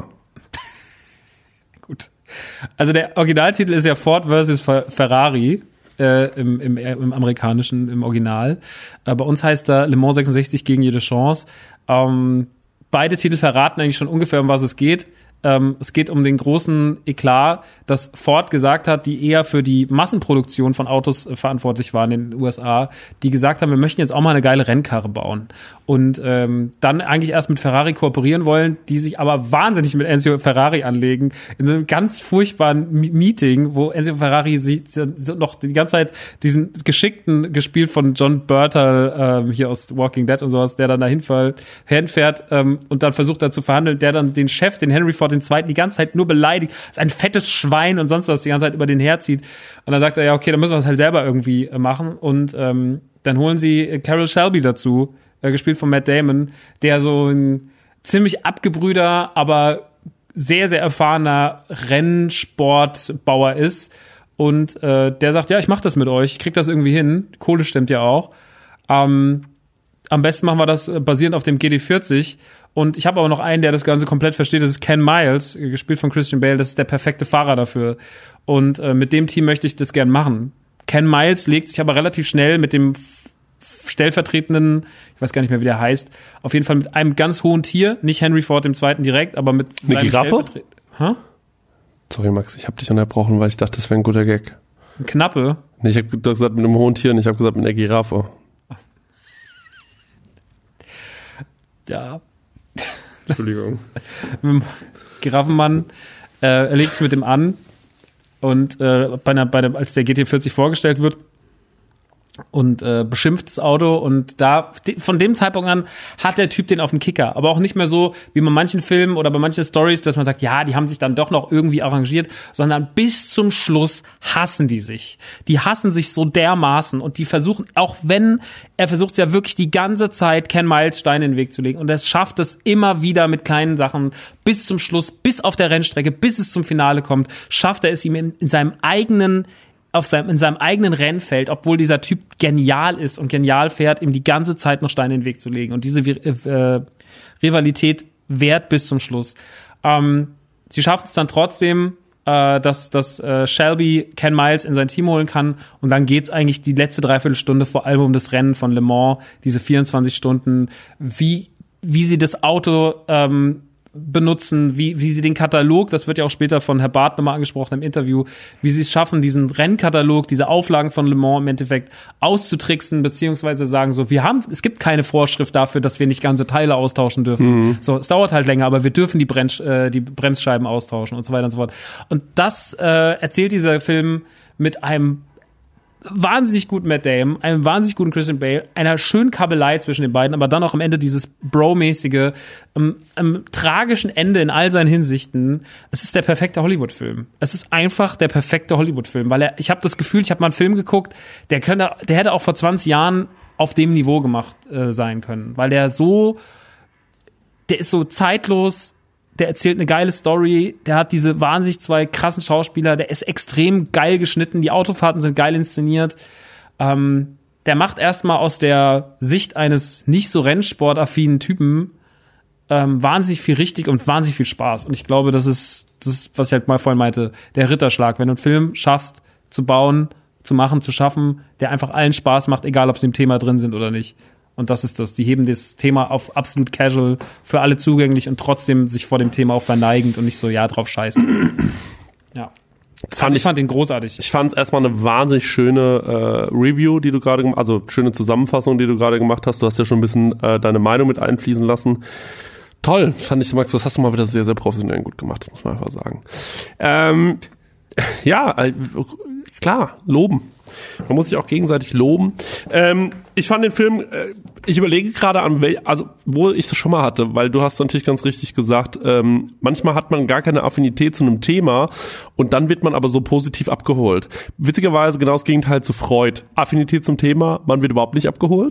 Gut. Also der Originaltitel ist ja Ford versus Ferrari äh, im, im, im amerikanischen, im Original. Äh, bei uns heißt er Le Mans sechsundsechzig gegen jede Chance. Ähm, beide Titel verraten eigentlich schon ungefähr, um was es geht. Ähm, es geht um den großen Eklat, dass Ford gesagt hat, die eher für die Massenproduktion von Autos äh, verantwortlich waren in den U S A, die gesagt haben, wir möchten jetzt auch mal eine geile Rennkarre bauen. Und ähm, dann eigentlich erst mit Ferrari kooperieren wollen, die sich aber wahnsinnig mit Enzo Ferrari anlegen. In so einem ganz furchtbaren M- Meeting, wo Enzo Ferrari sieht, noch die ganze Zeit diesen geschickten, gespielt von John Bertal, ähm, hier aus Walking Dead und sowas, der dann dahin hinfährt ähm, und dann versucht da zu verhandeln, der dann den Chef, den Henry Ford den Zweiten, die ganze Zeit nur beleidigt, ist ein fettes Schwein und sonst was die ganze Zeit über den herzieht. Und dann sagt er, ja, okay, dann müssen wir es halt selber irgendwie machen. Und ähm, dann holen sie Carroll Shelby dazu, äh, gespielt von Matt Damon, der so ein ziemlich abgebrühter, aber sehr, sehr erfahrener Rennsportbauer ist. Und äh, der sagt, ja, ich mach das mit euch, ich krieg das irgendwie hin. Kohle stimmt ja auch. Ähm, am besten machen wir das basierend auf dem G T vierzig. Und ich habe aber noch einen, der das Ganze komplett versteht. Das ist Ken Miles, gespielt von Christian Bale. Das ist der perfekte Fahrer dafür. Und äh, mit dem Team möchte ich das gern machen. Ken Miles legt sich aber relativ schnell mit dem f- stellvertretenden, ich weiß gar nicht mehr, wie der heißt, auf jeden Fall mit einem ganz hohen Tier, nicht Henry Ford dem Zweiten direkt, aber mit Eine seinem Giraffe? Stellvertre- Hä? Sorry, Max, ich habe dich unterbrochen, weil ich dachte, das wäre ein guter Gag. Eine Knappe? Nee, ich habe gesagt mit einem hohen Tier und ich habe gesagt mit einer Giraffe. Ja. Entschuldigung. Giraffenmann, äh, er legt es mit dem an und äh, bei einer, bei der, als der G T vierzig vorgestellt wird und äh, beschimpft das Auto und da von dem Zeitpunkt an hat der Typ den auf dem Kicker, aber auch nicht mehr so wie bei manchen Filmen oder bei manchen Stories, dass man sagt, ja, die haben sich dann doch noch irgendwie arrangiert, sondern bis zum Schluss hassen die sich. Die hassen sich so dermaßen und die versuchen, auch wenn er versucht es ja wirklich die ganze Zeit, Ken Miles Steine in den Weg zu legen und er schafft es immer wieder mit kleinen Sachen bis zum Schluss, bis auf der Rennstrecke, bis es zum Finale kommt, schafft er es ihm in, in seinem eigenen auf seinem, in seinem eigenen Rennfeld, obwohl dieser Typ genial ist und genial fährt, ihm die ganze Zeit noch Steine in den Weg zu legen. Und diese äh, Rivalität währt bis zum Schluss. Ähm, sie schaffen es dann trotzdem, äh, dass, dass äh, Shelby Ken Miles in sein Team holen kann. Und dann geht's eigentlich die letzte Dreiviertelstunde vor allem um das Rennen von Le Mans, diese vierundzwanzig Stunden, wie, wie sie das Auto ähm, benutzen, wie, wie sie den Katalog, das wird ja auch später von Herr Barth nochmal angesprochen im Interview, wie sie es schaffen, diesen Rennkatalog, diese Auflagen von Le Mans im Endeffekt auszutricksen, beziehungsweise sagen so, wir haben, es gibt keine Vorschrift dafür, dass wir nicht ganze Teile austauschen dürfen. Mhm. So, es dauert halt länger, aber wir dürfen die, Brems, äh, die Bremsscheiben austauschen und so weiter und so fort. Und das äh, erzählt dieser Film mit einem wahnsinnig guten Matt Damon, einem wahnsinnig guten Christian Bale, einer schönen Kabelei zwischen den beiden, aber dann auch am Ende dieses Bro-mäßige, ähm, ähm, tragischen Ende in all seinen Hinsichten. Es ist der perfekte Hollywood-Film. Es ist einfach der perfekte Hollywood-Film, weil er, ich habe das Gefühl, ich habe mal einen Film geguckt, der könnte, der hätte auch vor zwanzig Jahren auf dem Niveau gemacht äh, sein können, weil der so, der ist so zeitlos. Der erzählt eine geile Story, der hat diese wahnsinnig zwei krassen Schauspieler, der ist extrem geil geschnitten, die Autofahrten sind geil inszeniert. Ähm, der macht erstmal aus der Sicht eines nicht so rennsportaffinen Typen ähm, wahnsinnig viel richtig und wahnsinnig viel Spaß. Und ich glaube, das ist, das ist, was ich halt mal vorhin meinte, der Ritterschlag. Wenn du einen Film schaffst, zu bauen, zu machen, zu schaffen, der einfach allen Spaß macht, egal ob sie im Thema drin sind oder nicht. Und das ist das. Die heben das Thema auf absolut casual, für alle zugänglich und trotzdem sich vor dem Thema auch verneigend und nicht so, ja, drauf scheißen. Ja. Das fand ich, ich fand den großartig. Ich fand es erstmal eine wahnsinnig schöne äh, Review, die du gerade gemacht hast, also schöne Zusammenfassung, die du gerade gemacht hast. Du hast ja schon ein bisschen äh, deine Meinung mit einfließen lassen. Toll, fand ich, Max, das hast du mal wieder sehr, sehr professionell gut gemacht, das muss man einfach sagen. Ähm, ja, äh, klar, loben. Man muss sich auch gegenseitig loben. Ähm, ich fand den Film, äh, ich überlege gerade an, wel, also wo ich das schon mal hatte, weil du hast natürlich ganz richtig gesagt, ähm, manchmal hat man gar keine Affinität zu einem Thema und dann wird man aber so positiv abgeholt. Witzigerweise genau das Gegenteil zu Freud. Affinität zum Thema, man wird überhaupt nicht abgeholt.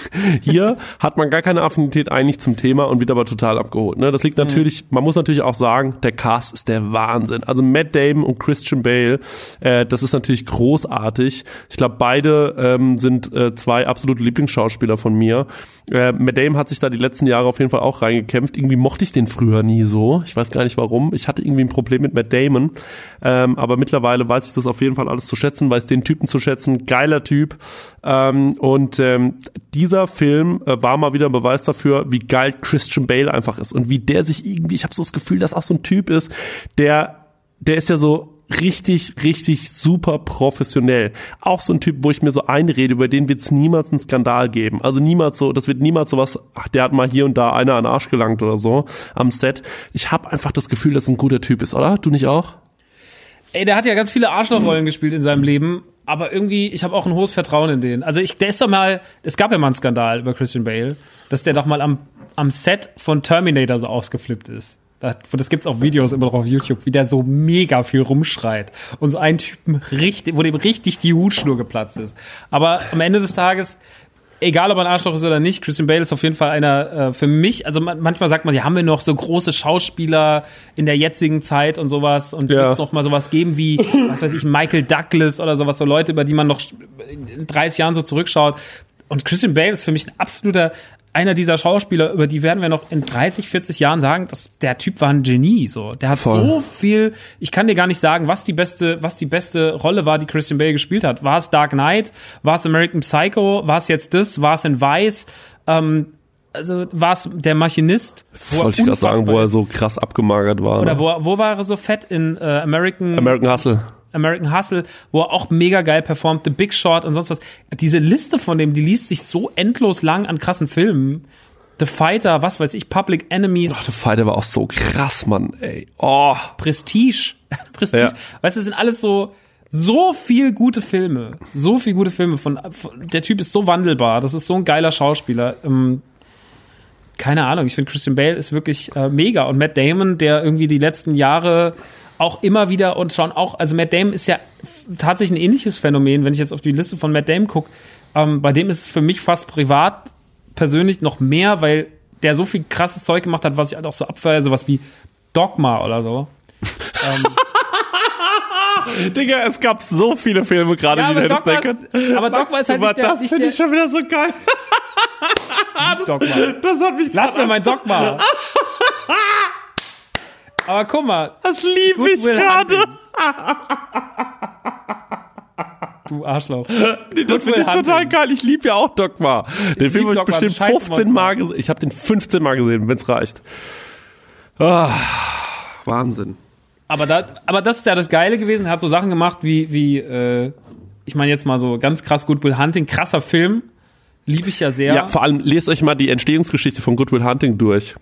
Hier hat man gar keine Affinität eigentlich zum Thema und wird aber total abgeholt. Ne? Das liegt natürlich, man muss natürlich auch sagen, der Cast ist der Wahnsinn. Also Matt Damon und Christian Bale, äh, das ist natürlich großartig. Ich glaube, beide ähm, sind äh, zwei absolute Lieblingsschauspieler von mir. Äh, Matt Damon hat sich da die letzten Jahre auf jeden Fall auch reingekämpft. Irgendwie mochte ich den früher nie so. Ich weiß gar nicht warum. Ich hatte irgendwie ein Problem mit Matt Damon. Ähm, aber mittlerweile weiß ich das auf jeden Fall alles zu schätzen, weiß den Typen zu schätzen. Geiler Typ. Ähm, und ähm, dieser Film äh, war mal wieder ein Beweis dafür, wie geil Christian Bale einfach ist und wie der sich irgendwie, ich habe so das Gefühl, dass auch so ein Typ ist, der, der ist ja so richtig, richtig super professionell. Auch so ein Typ, wo ich mir so einrede, über den wird es niemals einen Skandal geben. Also niemals so, das wird niemals so was, ach, der hat mal hier und da einer an den Arsch gelangt oder so am Set. Ich habe einfach das Gefühl, dass es ein guter Typ ist, oder? Du nicht auch? Ey, der hat ja ganz viele Arschlochrollen mhm. gespielt in seinem Leben, aber irgendwie, ich habe auch ein hohes Vertrauen in den. Also ich, der ist doch mal, es gab ja mal einen Skandal über Christian Bale, dass der doch mal am, am Set von Terminator so ausgeflippt ist. Das, das gibt's auch Videos immer noch auf YouTube, wie der so mega viel rumschreit und so einen Typen richtig, wo dem richtig die Hutschnur geplatzt ist. Aber am Ende des Tages, egal ob er ein Arschloch ist oder nicht, Christian Bale ist auf jeden Fall einer äh, für mich, also man, manchmal sagt man, ja, haben wir noch so große Schauspieler in der jetzigen Zeit und sowas und ja. Wird es noch mal sowas geben wie, was weiß ich, Michael Douglas oder sowas, so Leute, über die man noch in dreißig Jahren so zurückschaut. Und Christian Bale ist für mich ein absoluter einer dieser Schauspieler, über die werden wir noch in dreißig, vierzig Jahren sagen, dass der Typ war ein Genie, so. Der hat Voll. so viel, ich kann dir gar nicht sagen, was die beste, was die beste Rolle war, die Christian Bale gespielt hat. War es Dark Knight? War es American Psycho? War es jetzt das? War es in Vice? Ähm, also, war es der Maschinist? Wollte ich gerade sagen, wo er so krass abgemagert war. Oder ne? wo, wo war er so fett in äh, American... American Hustle. American Hustle, wo er auch mega geil performt, The Big Short und sonst was. Diese Liste von dem, die liest sich so endlos lang an krassen Filmen. The Fighter, was weiß ich, Public Enemies. Oh, The Fighter war auch so krass, Mann, ey. Oh. Prestige. Prestige. Ja. Weißt du, das sind alles so, so viel gute Filme. So viel gute Filme. Von, von der Typ ist so wandelbar. Das ist so ein geiler Schauspieler. Ähm, keine Ahnung, ich finde Christian Bale ist wirklich äh, mega. Und Matt Damon, der irgendwie die letzten Jahre auch immer wieder und schon auch, also Matt Damon ist ja tatsächlich ein ähnliches Phänomen, wenn ich jetzt auf die Liste von Matt Damon gucke, ähm, bei dem ist es für mich fast privat persönlich noch mehr, weil der so viel krasses Zeug gemacht hat, was ich halt auch so abfeiere, sowas wie Dogma oder so. ähm, Digga, es gab so viele Filme gerade, ja, die du hättest denken. Aber Dogma ist halt nicht der... Das finde ich schon wieder so geil. Dogma. Das hat mich Lass mir mein Dogma. Aber guck mal. Das lieb ich gerade. Du Arschloch. Nee, das finde ich total geil. Ich liebe ja auch Dogma. Den Film habe ich bestimmt fünfzehn Mal gesehen. Ich habe den fünfzehn Mal gesehen, wenn es reicht. Ah, Wahnsinn. Aber, da, aber das ist ja das Geile gewesen. Er hat so Sachen gemacht wie, wie äh, ich meine jetzt mal so ganz krass Good Will Hunting. Krasser Film. Liebe ich ja sehr. Ja, vor allem lest euch mal die Entstehungsgeschichte von Good Will Hunting durch.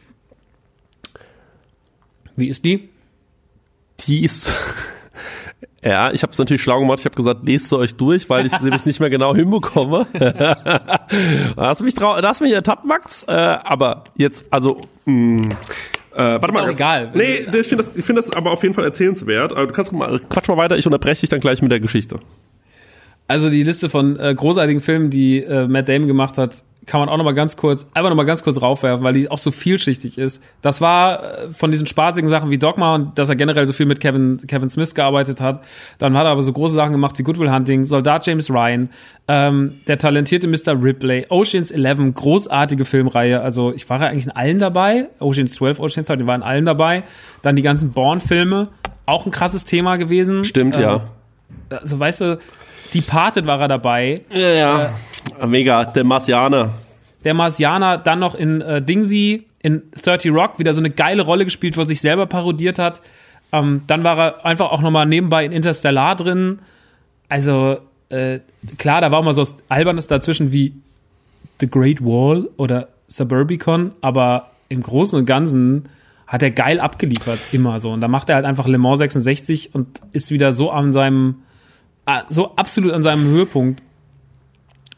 Wie ist die? Die ist... Ja, ich habe es natürlich schlau gemacht. Ich habe gesagt, lest sie euch durch, weil ich es nämlich nicht mehr genau hinbekomme. Da hast du mich, trau- da hast du mich ertappt, Max. Äh, aber jetzt, also... Mh, äh, warte ist mal. Auch egal. Nee, ich finde das, ich find das aber auf jeden Fall erzählenswert. Du kannst mal, quatsch mal weiter, ich unterbreche dich dann gleich mit der Geschichte. Also die Liste von äh, großartigen Filmen, die äh, Matt Damon gemacht hat, kann man auch noch mal ganz kurz, einfach noch mal ganz kurz raufwerfen, weil die auch so vielschichtig ist. Das war äh, von diesen spaßigen Sachen wie Dogma und dass er generell so viel mit Kevin Kevin Smith gearbeitet hat. Dann hat er aber so große Sachen gemacht wie Good Will Hunting, Soldat James Ryan, ähm, der talentierte Mister Ripley, Ocean's Eleven, großartige Filmreihe. Also ich war ja eigentlich in allen dabei. Ocean's zwölf, Ocean's drei, die waren in allen dabei. Dann die ganzen Bourne-Filme, auch ein krasses Thema gewesen. Stimmt, ähm, ja. Also weißt du, Departed war er dabei. Ja, ja. Äh, Mega, der Marsianer. Der Marsianer, dann noch in äh, Dingsy, in thirty Rock, wieder so eine geile Rolle gespielt, wo er sich selber parodiert hat. Ähm, dann war er einfach auch nochmal nebenbei in Interstellar drin. Also, äh, klar, da war auch mal so was Albernes dazwischen wie The Great Wall oder Suburbicon, aber im Großen und Ganzen hat er geil abgeliefert, immer so. Und da macht er halt einfach Le Mans sechsundsechzig und ist wieder so an seinem so absolut an seinem Höhepunkt.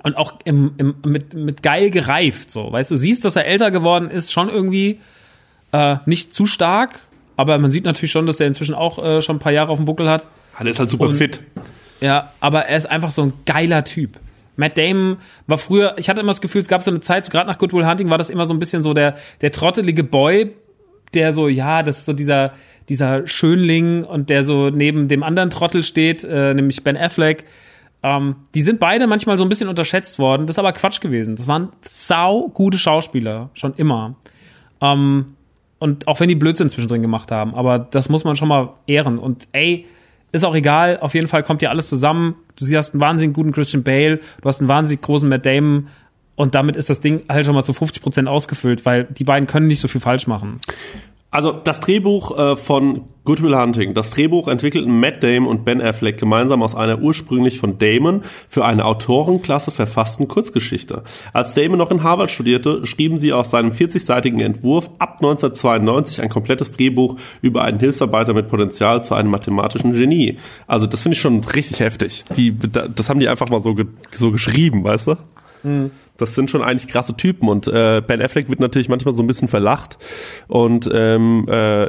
und auch im, im, mit, mit geil gereift, so, weißt du, siehst, dass er älter geworden ist, schon irgendwie äh, nicht zu stark, aber man sieht natürlich schon, dass er inzwischen auch äh, schon ein paar Jahre auf dem Buckel hat. Er ist halt super und, fit. Ja, aber er ist einfach so ein geiler Typ. Matt Damon war früher, ich hatte immer das Gefühl, es gab so eine Zeit, so gerade nach Good Will Hunting war das immer so ein bisschen so der, der trottelige Boy, der so, ja, das ist so dieser, dieser Schönling und der so neben dem anderen Trottel steht, äh, nämlich Ben Affleck. Ähm, die sind beide manchmal so ein bisschen unterschätzt worden. Das ist aber Quatsch gewesen. Das waren sau gute Schauspieler, schon immer. Ähm, und auch wenn die Blödsinn zwischendrin gemacht haben, aber das muss man schon mal ehren. Und ey, ist auch egal, auf jeden Fall kommt hier alles zusammen. Du hast einen wahnsinnig guten Christian Bale, du hast einen wahnsinnig großen Matt Damon und damit ist das Ding halt schon mal zu fünfzig Prozent ausgefüllt, weil die beiden können nicht so viel falsch machen. Also das Drehbuch äh, von Good Will Hunting, das Drehbuch entwickelten Matt Damon und Ben Affleck gemeinsam aus einer ursprünglich von Damon für eine Autorenklasse verfassten Kurzgeschichte. Als Damon noch in Harvard studierte, schrieben sie aus seinem vierzigseitigen Entwurf ab neunzehnhundertzweiundneunzig ein komplettes Drehbuch über einen Hilfsarbeiter mit Potenzial zu einem mathematischen Genie. Also das finde ich schon richtig heftig. Die, das haben die einfach mal so, ge, so geschrieben, weißt du? Mhm. Das sind schon eigentlich krasse Typen und äh, Ben Affleck wird natürlich manchmal so ein bisschen verlacht und ähm, äh,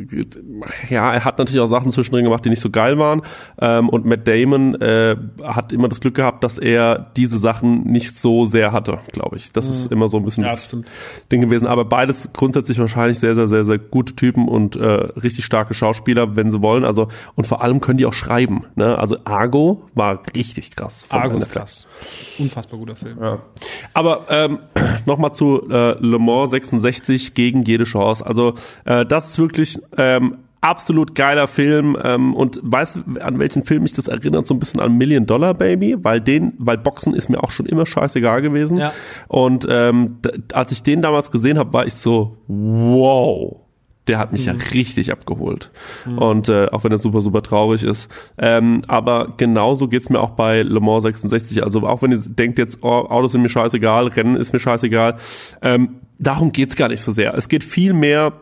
ja, er hat natürlich auch Sachen zwischendrin gemacht, die nicht so geil waren ähm, und Matt Damon äh, hat immer das Glück gehabt, dass er diese Sachen nicht so sehr hatte, glaube ich. Das mhm. ist immer so ein bisschen ja, das stimmt. Ding gewesen, aber beides grundsätzlich wahrscheinlich sehr, sehr, sehr, sehr gute Typen und äh, richtig starke Schauspieler, wenn sie wollen, also und vor allem können die auch schreiben, ne? Also Argo war richtig krass. Argo ist krass. Unfassbar guter Film. Ja. Aber ähm, nochmal zu äh, Le Mans sechsundsechzig gegen jede Chance. Also äh, das ist wirklich ähm, absolut geiler Film ähm, und weißt du, an welchen Film mich das erinnert? So ein bisschen an Million Dollar Baby, weil den, weil Boxen ist mir auch schon immer scheißegal gewesen. Ja. Und ähm, d- als ich den damals gesehen habe, war ich so, wow. Der hat mich mhm. ja richtig abgeholt. Mhm. Und äh, auch wenn er super, super traurig ist. Ähm, aber genauso geht's mir auch bei Le Mans sechsundsechzig. Also auch wenn ihr denkt jetzt, oh, Autos sind mir scheißegal, Rennen ist mir scheißegal. Ähm, darum geht's gar nicht so sehr. Es geht viel mehr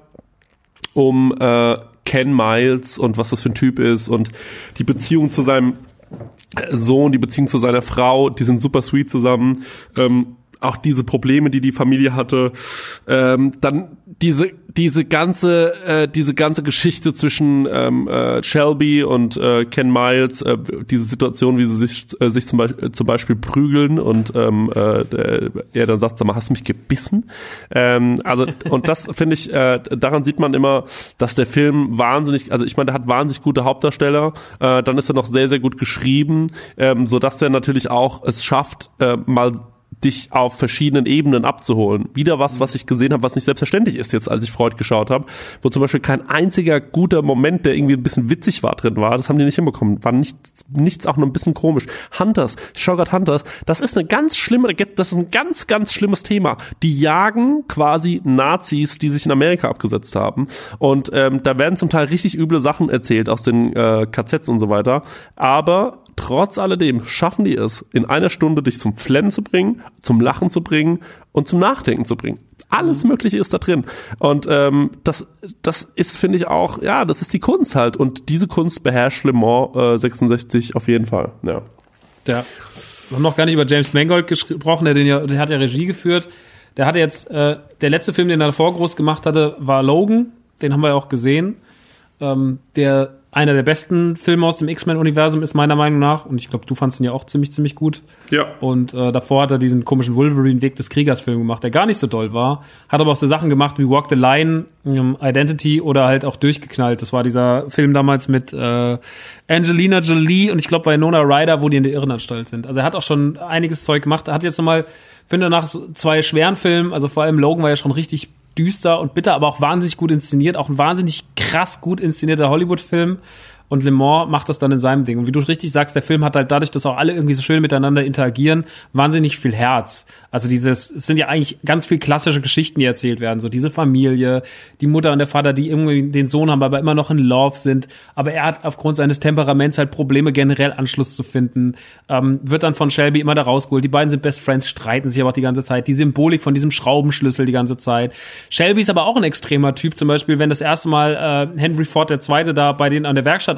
um äh, Ken Miles und was das für ein Typ ist und die Beziehung zu seinem Sohn, die Beziehung zu seiner Frau. Die sind super sweet zusammen. Ähm, auch diese Probleme, die die Familie hatte. Ähm, dann diese diese ganze äh, diese ganze Geschichte zwischen ähm, äh, Shelby und äh, Ken Miles, äh, diese Situation, wie sie sich äh, sich zum Beispiel, äh, zum Beispiel prügeln und ähm, äh, der, er dann sagt, sag mal, hast du mich gebissen? Ähm, also und das finde ich, äh, daran sieht man immer, dass der Film wahnsinnig, also ich meine, der hat wahnsinnig gute Hauptdarsteller, äh, dann ist er noch sehr, sehr gut geschrieben, ähm, sodass der natürlich auch es schafft, äh, mal dich auf verschiedenen Ebenen abzuholen. Wieder was, was ich gesehen habe, was nicht selbstverständlich ist jetzt, als ich Freud geschaut habe, wo zum Beispiel kein einziger guter Moment, der irgendwie ein bisschen witzig war, drin war. Das haben die nicht hinbekommen. War nicht, nichts auch nur ein bisschen komisch. Hunters, ich schau grad Hunters, das ist eine ganz schlimme, das ist ein ganz, ganz schlimmes Thema. Die jagen quasi Nazis, die sich in Amerika abgesetzt haben. Und ähm, da werden zum Teil richtig üble Sachen erzählt aus den äh, K Zs und so weiter. Aber trotz alledem schaffen die es, in einer Stunde dich zum Flennen zu bringen, zum Lachen zu bringen und zum Nachdenken zu bringen. Alles Mögliche ist da drin. Und ähm, das das ist, finde ich auch, ja, das ist die Kunst halt. Und diese Kunst beherrscht Le Mans äh, sechsundsechzig auf jeden Fall. Ja. Ja. Wir haben noch gar nicht über James Mangold gesprochen, der, den ja, der hat ja Regie geführt. Der hatte jetzt, äh, der letzte Film, den er davor groß gemacht hatte, war Logan. Den haben wir ja auch gesehen. Ähm, der einer der besten Filme aus dem X-Men-Universum ist meiner Meinung nach. Und ich glaube, du fandst ihn ja auch ziemlich, ziemlich gut. Ja. Und äh, davor hat er diesen komischen Wolverine-Weg des Kriegers-Film gemacht, der gar nicht so doll war. Hat aber auch so Sachen gemacht wie Walk the Line, ähm, Identity oder halt auch Durchgeknallt. Das war dieser Film damals mit äh, Angelina Jolie und ich glaube bei Winona Ryder, wo die in der Irrenanstalt sind. Also er hat auch schon einiges Zeug gemacht. Er hat jetzt nochmal, finde nach so zwei schweren Filmen, also vor allem Logan war ja schon richtig düster und bitter, aber auch wahnsinnig gut inszeniert, auch ein wahnsinnig krass gut inszenierter Hollywood-Film. Und Le Mans macht das dann in seinem Ding. Und wie du richtig sagst, der Film hat halt dadurch, dass auch alle irgendwie so schön miteinander interagieren, wahnsinnig viel Herz. Also dieses, es sind ja eigentlich ganz viel klassische Geschichten, die erzählt werden. So diese Familie, die Mutter und der Vater, die irgendwie den Sohn haben, aber immer noch in Love sind. Aber er hat aufgrund seines Temperaments halt Probleme, generell Anschluss zu finden. Ähm, wird dann von Shelby immer da rausgeholt. Die beiden sind Best Friends, streiten sich aber auch die ganze Zeit. Die Symbolik von diesem Schraubenschlüssel die ganze Zeit. Shelby ist aber auch ein extremer Typ. Zum Beispiel, wenn das erste Mal äh, Henry Ford der Zweite da bei denen an der Werkstatt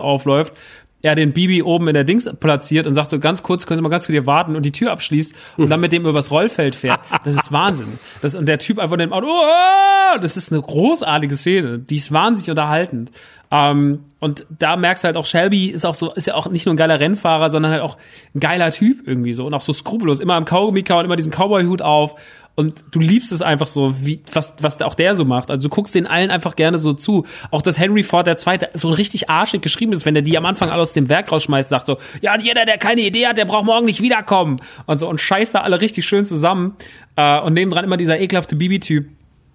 aufläuft, er den Bibi oben in der Dings platziert und sagt so ganz kurz, können Sie mal ganz kurz hier warten und die Tür abschließt und dann mit dem übers Rollfeld fährt. Das ist Wahnsinn. Das, und der Typ einfach in dem Auto, oh, das ist eine großartige Szene. Die ist wahnsinnig unterhaltend. Ähm, und da merkst du halt auch, Shelby ist auch so, ist ja auch nicht nur ein geiler Rennfahrer, sondern halt auch ein geiler Typ irgendwie so und auch so skrupellos. Immer am Kaugummi kauen, immer diesen Cowboy-Hut auf. Und du liebst es einfach so, wie was was auch der so macht. Also du guckst den allen einfach gerne so zu. Auch dass Henry Ford der Zweite so richtig arschig geschrieben ist, wenn der die am Anfang alle aus dem Werk rausschmeißt, sagt so, ja, und jeder, der keine Idee hat, der braucht morgen nicht wiederkommen. Und so und scheißt da alle richtig schön zusammen. Äh, und nebendran immer dieser ekelhafte Bibi-Typ.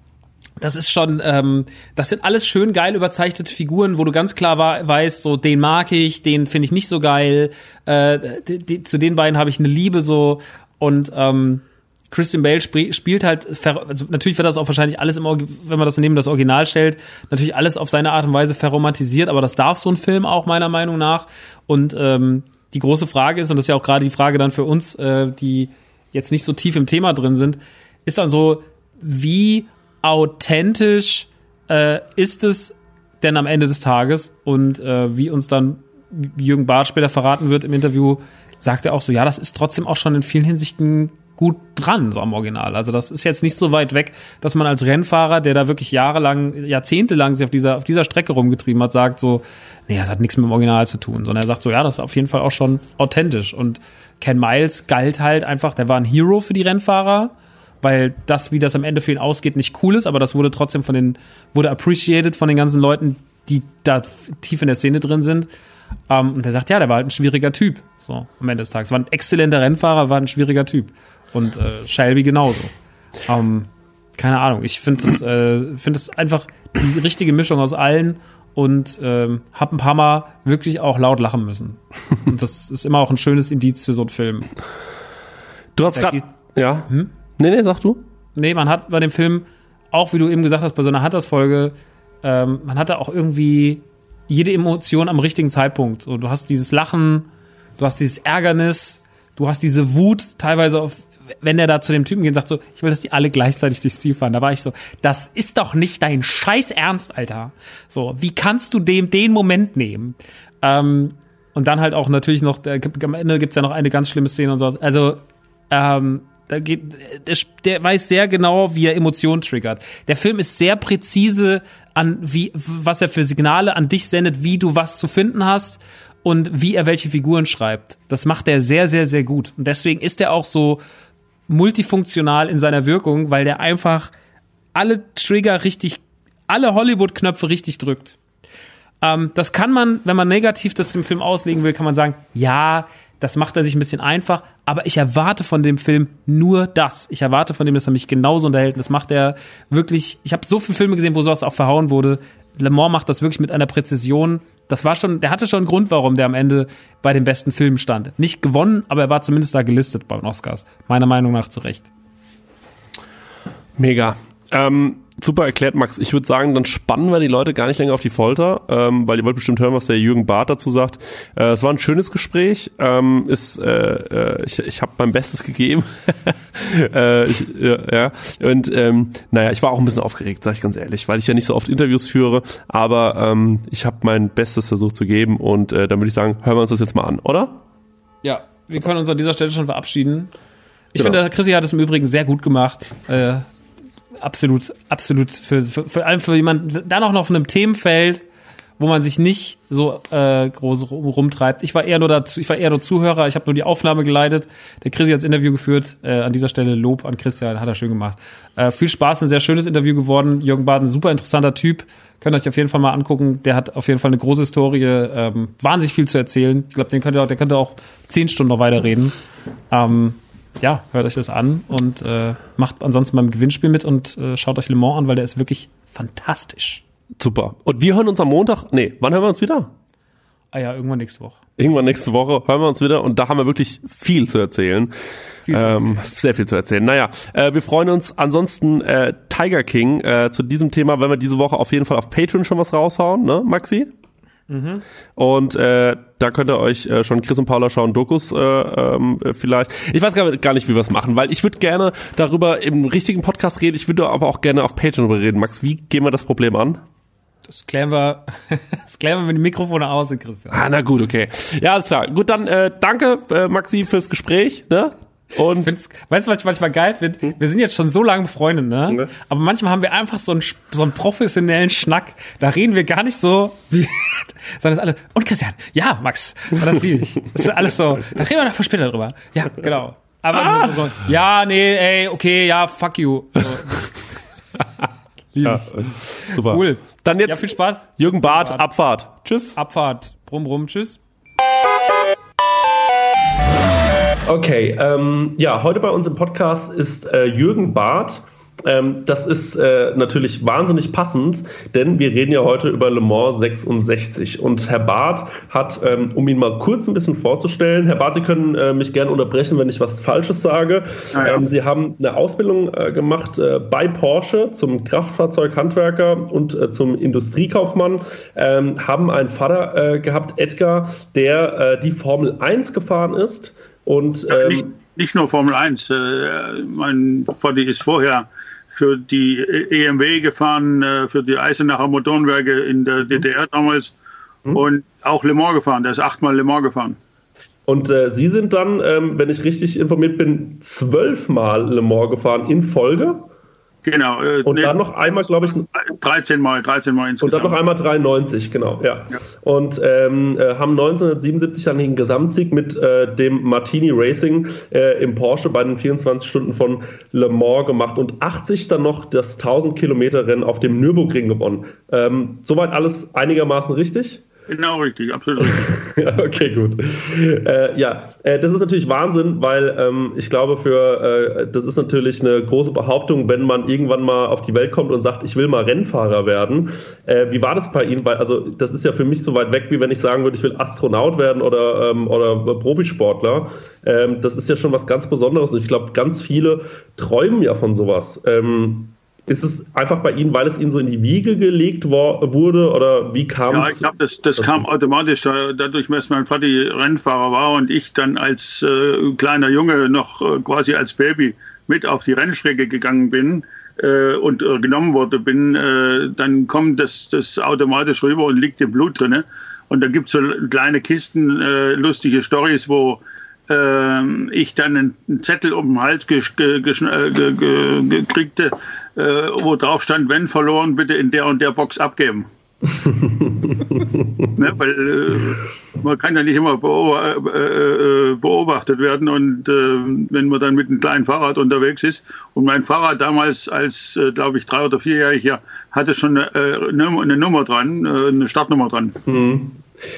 Das ist schon, ähm, das sind alles schön geil überzeichnete Figuren, wo du ganz klar war, weißt, so den mag ich, den finde ich nicht so geil. Äh, die, die, zu den beiden habe ich eine Liebe so und ähm, Christian Bale sp- spielt halt, also natürlich wird das auch wahrscheinlich alles, im, wenn man das neben das Original stellt, natürlich alles auf seine Art und Weise verromantisiert, aber das darf so ein Film auch meiner Meinung nach. Und ähm, die große Frage ist, und das ist ja auch gerade die Frage dann für uns, äh, die jetzt nicht so tief im Thema drin sind, ist dann so, wie authentisch äh, ist es denn am Ende des Tages? Und äh, wie uns dann Jürgen Barth später verraten wird im Interview, sagt er auch so, ja, das ist trotzdem auch schon in vielen Hinsichten gut dran, so am Original. Also das ist jetzt nicht so weit weg, dass man als Rennfahrer, der da wirklich jahrelang, jahrzehntelang sich auf dieser, auf dieser Strecke rumgetrieben hat, sagt so, nee, das hat nichts mit dem Original zu tun. Sondern er sagt so, ja, das ist auf jeden Fall auch schon authentisch. Und Ken Miles galt halt einfach, der war ein Hero für die Rennfahrer, weil das, wie das am Ende für ihn ausgeht, nicht cool ist, aber das wurde trotzdem von den, wurde appreciated von den ganzen Leuten, die da tief in der Szene drin sind. Um, und er sagt, ja, der war halt ein schwieriger Typ, so am Ende des Tages. War ein exzellenter Rennfahrer, war ein schwieriger Typ. Und äh, Shelby genauso. Um, keine Ahnung, ich finde das, äh, find das einfach die richtige Mischung aus allen und ähm, hab ein paar Mal wirklich auch laut lachen müssen. Und das ist immer auch ein schönes Indiz für so einen Film. Du hast gerade... Ja? Hm? Nee, nee, sag du. Nee, man hat bei dem Film, auch wie du eben gesagt hast, bei so einer Hunters-Folge, ähm, man hatte auch irgendwie jede Emotion am richtigen Zeitpunkt. So, du hast dieses Lachen, du hast dieses Ärgernis, du hast diese Wut, teilweise auf, wenn der da zu dem Typen geht und sagt so, ich will, dass die alle gleichzeitig durchs Ziel fahren. Da war ich so, das ist doch nicht dein scheiß Ernst, Alter. So, wie kannst du dem den Moment nehmen? Ähm, und dann halt auch natürlich noch, der, am Ende gibt's ja noch eine ganz schlimme Szene und so. Also, ähm, da geht, der, der weiß sehr genau, wie er Emotionen triggert. Der Film ist sehr präzise an, wie, was er für Signale an dich sendet, wie du was zu finden hast und wie er welche Figuren schreibt. Das macht er sehr, sehr, sehr gut. Und deswegen ist er auch so multifunktional in seiner Wirkung, weil der einfach alle Trigger richtig, alle Hollywood-Knöpfe richtig drückt. Ähm, das kann man, wenn man negativ das im Film auslegen will, kann man sagen, ja, das macht er sich ein bisschen einfach, aber ich erwarte von dem Film nur das. Ich erwarte von dem, dass er mich genauso unterhält. Das macht er wirklich, ich habe so viele Filme gesehen, wo sowas auch verhauen wurde. Le Mans macht das wirklich mit einer Präzision. Das war schon, der hatte schon einen Grund, warum der am Ende bei den besten Filmen stand. Nicht gewonnen, aber er war zumindest da gelistet bei den Oscars. Meiner Meinung nach zu Recht. Mega. Ähm, super erklärt, Max. Ich würde sagen, dann spannen wir die Leute gar nicht länger auf die Folter, ähm, weil ihr wollt bestimmt hören, was der Jürgen Barth dazu sagt. Äh, es war ein schönes Gespräch. Ähm, ist, äh, ich ich habe mein Bestes gegeben. äh, ich, ja, ja. Und ähm, naja, ich war auch ein bisschen aufgeregt, sag ich ganz ehrlich, weil ich ja nicht so oft Interviews führe, aber ähm, ich habe mein Bestes versucht zu geben und äh, dann würde ich sagen, hören wir uns das jetzt mal an, oder? Ja, wir können uns an dieser Stelle schon verabschieden. Ich Genau. finde, der Chrissy hat es im Übrigen sehr gut gemacht. Äh, absolut, absolut, für, für, vor allem für jemanden, dann auch noch auf einem Themenfeld, wo man sich nicht so äh, groß rum, rumtreibt. Ich war eher nur dazu, ich war eher nur Zuhörer, ich habe nur die Aufnahme geleitet. Der Chrissy hat das Interview geführt. Äh, an dieser Stelle Lob an Christian, hat er schön gemacht. Äh, viel Spaß, ein sehr schönes Interview geworden. Jürgen Barth, ein super interessanter Typ. Könnt ihr euch auf jeden Fall mal angucken. Der hat auf jeden Fall eine große Historie, ähm, wahnsinnig viel zu erzählen. Ich glaube, den könnt ihr auch, der könnte auch zehn Stunden noch weiterreden. Ähm, ja, hört euch das an und äh, macht ansonsten beim Gewinnspiel mit und äh, schaut euch Le Mans an, weil der ist wirklich fantastisch. Super. Und wir hören uns am Montag, nee, wann hören wir uns wieder? Ah ja, irgendwann nächste Woche. Irgendwann nächste Woche hören wir uns wieder und da haben wir wirklich viel zu erzählen. Viel zu erzählen. Ähm, sehr viel zu erzählen. Naja, äh, wir freuen uns. Ansonsten äh, Tiger King, äh, zu diesem Thema werden wir diese Woche auf jeden Fall auf Patreon schon was raushauen, ne, Maxi? Mhm. Und äh, da könnt ihr euch äh, schon Chris und Paula schauen, Dokus äh, ähm, vielleicht. Ich weiß gar, gar nicht, wie wir es machen, weil ich würde gerne darüber im richtigen Podcast reden, ich würde aber auch gerne auf Patreon darüber reden. Max, wie gehen wir das Problem an? Das klären wir, das klären wir, wenn die Mikrofone aus sind, Christian. Ah, na gut, okay. Ja, alles klar. Gut, dann äh, danke, äh, Maxi, fürs Gespräch, ne? Und weißt du, was ich manchmal geil finde? Hm? Wir sind jetzt schon so lange befreundet, ne? Mhm. Aber manchmal haben wir einfach so einen, so einen professionellen Schnack. Da reden wir gar nicht so wie, sondern es ist alles, und Christian, ja, Max, das liebe ich. Das ist alles so, da reden wir davon später drüber. Ja, genau. Aber ah. so, ja, nee, ey, okay, ja, fuck you. So. Ja, super. Cool. Dann jetzt ja, viel Spaß. Jürgen Barth, Abfahrt. Tschüss. Abfahrt. Brumm, brumm, tschüss. Okay, ähm, ja, heute bei uns im Podcast ist äh, Jürgen Barth. Ähm, das ist äh, natürlich wahnsinnig passend, denn wir reden ja heute über Le Mans sechsundsechzig. Und Herr Barth hat, ähm, um ihn mal kurz ein bisschen vorzustellen, Herr Barth, Sie können äh, mich gerne unterbrechen, wenn ich was Falsches sage. Ah, ja. ähm, Sie haben eine Ausbildung äh, gemacht äh, bei Porsche zum Kraftfahrzeughandwerker und äh, zum Industriekaufmann, ähm, haben einen Vater äh, gehabt, Edgar, der äh, die Formel eins gefahren ist. Und, ähm, ja, nicht, nicht nur Formel eins. Äh, mein Vater ist vorher für die E M W gefahren, äh, für die Eisenacher Motorenwerke in der D D R damals mhm. und auch Le Mans gefahren. Der ist achtmal Le Mans gefahren. Und äh, Sie sind dann, ähm, wenn ich richtig informiert bin, zwölfmal Le Mans gefahren in Folge? Genau. Äh, und nee, dann noch einmal, glaube ich... dreizehn Mal, dreizehn Mal insgesamt. Und dann noch einmal dreiundneunzig, genau, ja. ja. Und ähm, haben neunzehnhundertsiebenundsiebzig dann den Gesamtsieg mit äh, dem Martini Racing äh, im Porsche bei den vierundzwanzig Stunden von Le Mans gemacht und achtzig dann noch das tausend Kilometer Rennen auf dem Nürburgring gewonnen. Ähm, soweit alles einigermaßen richtig? Genau richtig, absolut richtig. Okay, gut. Äh, ja, äh, das ist natürlich Wahnsinn, weil ähm, ich glaube, für äh, das ist natürlich eine große Behauptung, wenn man irgendwann mal auf die Welt kommt und sagt, ich will mal Rennfahrer werden. Äh, wie war das bei Ihnen? Weil, also das ist ja für mich so weit weg, wie wenn ich sagen würde, ich will Astronaut werden oder, ähm, oder Profisportler. Ähm, das ist ja schon was ganz Besonderes. Ich glaube, ganz viele träumen ja von sowas. Ähm, Ist es einfach bei Ihnen, weil es Ihnen so in die Wiege gelegt wo, wurde oder wie kam es? Ja, ich glaube, das, das kam automatisch, da, dadurch, dass mein Vater Rennfahrer war und ich dann als äh, kleiner Junge noch äh, quasi als Baby mit auf die Rennstrecke gegangen bin äh, und äh, genommen worden bin, äh, dann kommt das, das automatisch rüber und liegt im Blut drin. Und da gibt es so kleine Kisten, äh, lustige Storys, wo ich dann einen Zettel um den Hals ge- ge- ge- ge- gekriegte, äh, wo drauf stand, wenn verloren, bitte in der und der Box abgeben. Ne, weil äh, man kann ja nicht immer beob- äh, beobachtet werden und äh, wenn man dann mit einem kleinen Fahrrad unterwegs ist und mein Fahrrad damals als, äh, glaube ich, drei- oder vierjähriger hatte schon eine, äh, eine Nummer dran, äh, eine Startnummer dran. Mhm.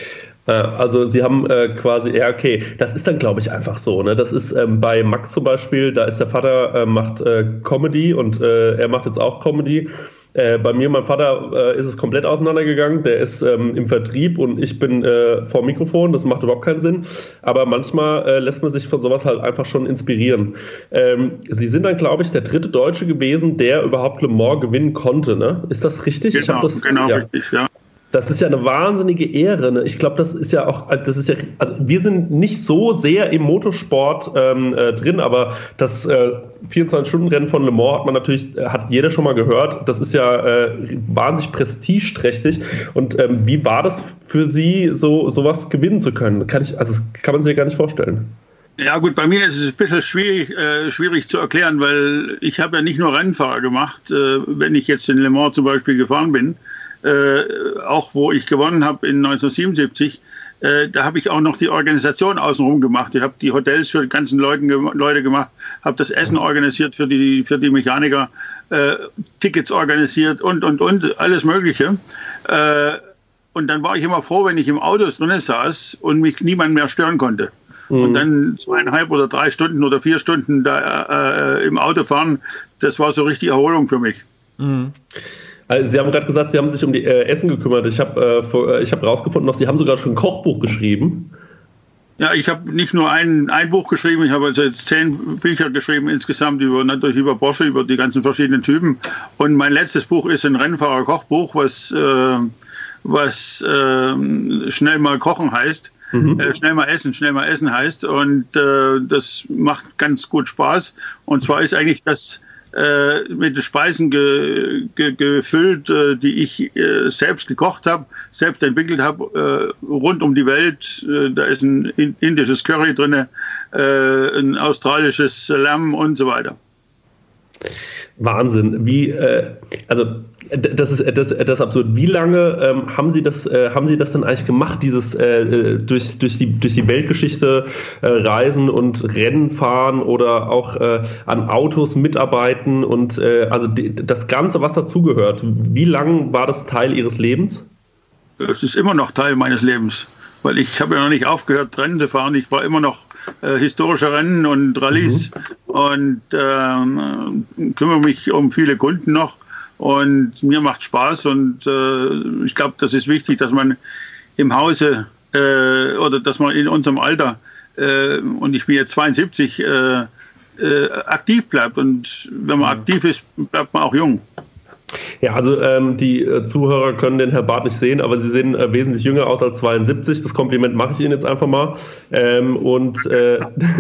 Also Sie haben äh, quasi, ja okay, das ist dann glaube ich einfach so, ne? Das ist ähm, bei Max zum Beispiel, da ist der Vater, äh, macht äh, Comedy und äh, er macht jetzt auch Comedy. Äh, bei mir, mein Vater, äh, ist es komplett auseinandergegangen, der ist ähm, im Vertrieb und ich bin äh, vor dem Mikrofon, das macht überhaupt keinen Sinn, aber manchmal äh, lässt man sich von sowas halt einfach schon inspirieren. Ähm, Sie sind dann, glaube ich, der dritte Deutsche gewesen, der überhaupt Le Mans gewinnen konnte, ne? Ist das richtig? Genau, ich hab das, genau ja. richtig, ja. Das ist ja eine wahnsinnige Ehre. Ne? Ich glaube, das ist ja auch, das ist ja, also wir sind nicht so sehr im Motorsport ähm, äh, drin, aber das äh, vierundzwanzig-Stunden-Rennen von Le Mans hat man natürlich, äh, hat jeder schon mal gehört. Das ist ja äh, wahnsinnig prestigeträchtig. Und ähm, wie war das für Sie, so sowas gewinnen zu können? Kann ich, also kann man sich ja gar nicht vorstellen. Ja gut, bei mir ist es ein bisschen schwierig, äh, schwierig zu erklären, weil ich habe ja nicht nur Rennfahrer gemacht, äh, wenn ich jetzt in Le Mans zum Beispiel gefahren bin. Äh, auch wo ich gewonnen habe in neunzehnhundertsiebenundsiebzig, äh, da habe ich auch noch die Organisation außenrum gemacht. Ich habe die Hotels für die ganzen Leuten, Leute gemacht, habe das Essen organisiert für die, für die Mechaniker, äh, Tickets organisiert und, und, und, alles Mögliche. Äh, und dann war ich immer froh, wenn ich im Auto drin saß und mich niemand mehr stören konnte. Mhm. Und dann zweieinhalb oder drei Stunden oder vier Stunden da äh, im Auto fahren, das war so richtig Erholung für mich. Mhm. Sie haben gerade gesagt, Sie haben sich um die äh, Essen gekümmert. Ich habe äh, ich hab rausgefunden, noch, Sie haben sogar schon ein Kochbuch geschrieben. Ja, ich habe nicht nur ein, ein Buch geschrieben, ich habe also jetzt zehn Bücher geschrieben insgesamt über, natürlich über Porsche, über die ganzen verschiedenen Typen. Und mein letztes Buch ist ein Rennfahrer-Kochbuch, was, äh, was äh, schnell mal kochen heißt. Mhm. Äh, schnell mal essen, schnell mal essen heißt. Und äh, das macht ganz gut Spaß. Und zwar ist eigentlich das äh, mit den Speisen ge, ge, gefüllt, äh, die ich äh, selbst gekocht habe, selbst entwickelt habe, äh, rund um die Welt. Äh, da ist ein indisches Curry drin, äh, ein australisches Lamm und so weiter. Wahnsinn. Wie, äh, also das ist das, das ist absurd. Wie lange ähm, haben Sie das, äh, haben Sie das denn eigentlich gemacht, dieses äh, durch, durch, die, durch die Weltgeschichte äh, reisen und Rennen fahren oder auch äh, an Autos mitarbeiten und äh, also die, das Ganze, was dazugehört? Wie lange war das Teil Ihres Lebens? Es ist immer noch Teil meines Lebens, weil ich habe ja noch nicht aufgehört, Rennen zu fahren. Ich war immer noch äh, historische Rennen und Rallyes mhm. und äh, kümmere mich um viele Kunden noch. Und mir macht Spaß und äh, ich glaube, das ist wichtig, dass man im Hause äh, oder dass man in unserem Alter, äh, und ich bin jetzt zweiundsiebzig, äh, äh, aktiv bleibt. Und wenn man aktiv ist, bleibt man auch jung. Ja, also ähm, die äh, Zuhörer können den Herr Barth nicht sehen, aber Sie sehen äh, wesentlich jünger aus als zweiundsiebzig. Das Kompliment mache ich Ihnen jetzt einfach mal. Ähm, und äh,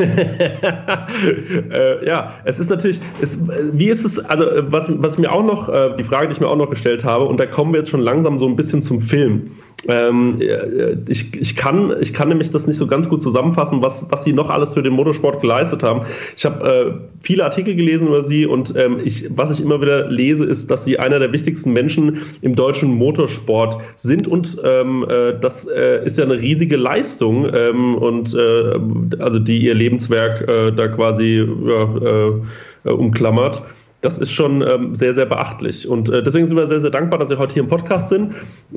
äh, ja, es ist natürlich, es, wie ist es, also was, was mir auch noch, äh, die Frage, die ich mir auch noch gestellt habe, und da kommen wir jetzt schon langsam so ein bisschen zum Film. Ähm, ich, ich, kann, ich kann nämlich das nicht so ganz gut zusammenfassen, was, was Sie noch alles für den Motorsport geleistet haben. Ich habe äh, viele Artikel gelesen über Sie und ähm, ich, was ich immer wieder lese, ist, dass Sie einer der wichtigsten Menschen im deutschen Motorsport sind und ähm, äh, das äh, ist ja eine riesige Leistung ähm, und äh, also die Ihr Lebenswerk äh, da quasi ja, äh, umklammert. Das ist schon ähm, sehr, sehr beachtlich. Und äh, deswegen sind wir sehr, sehr dankbar, dass Sie heute hier im Podcast sind.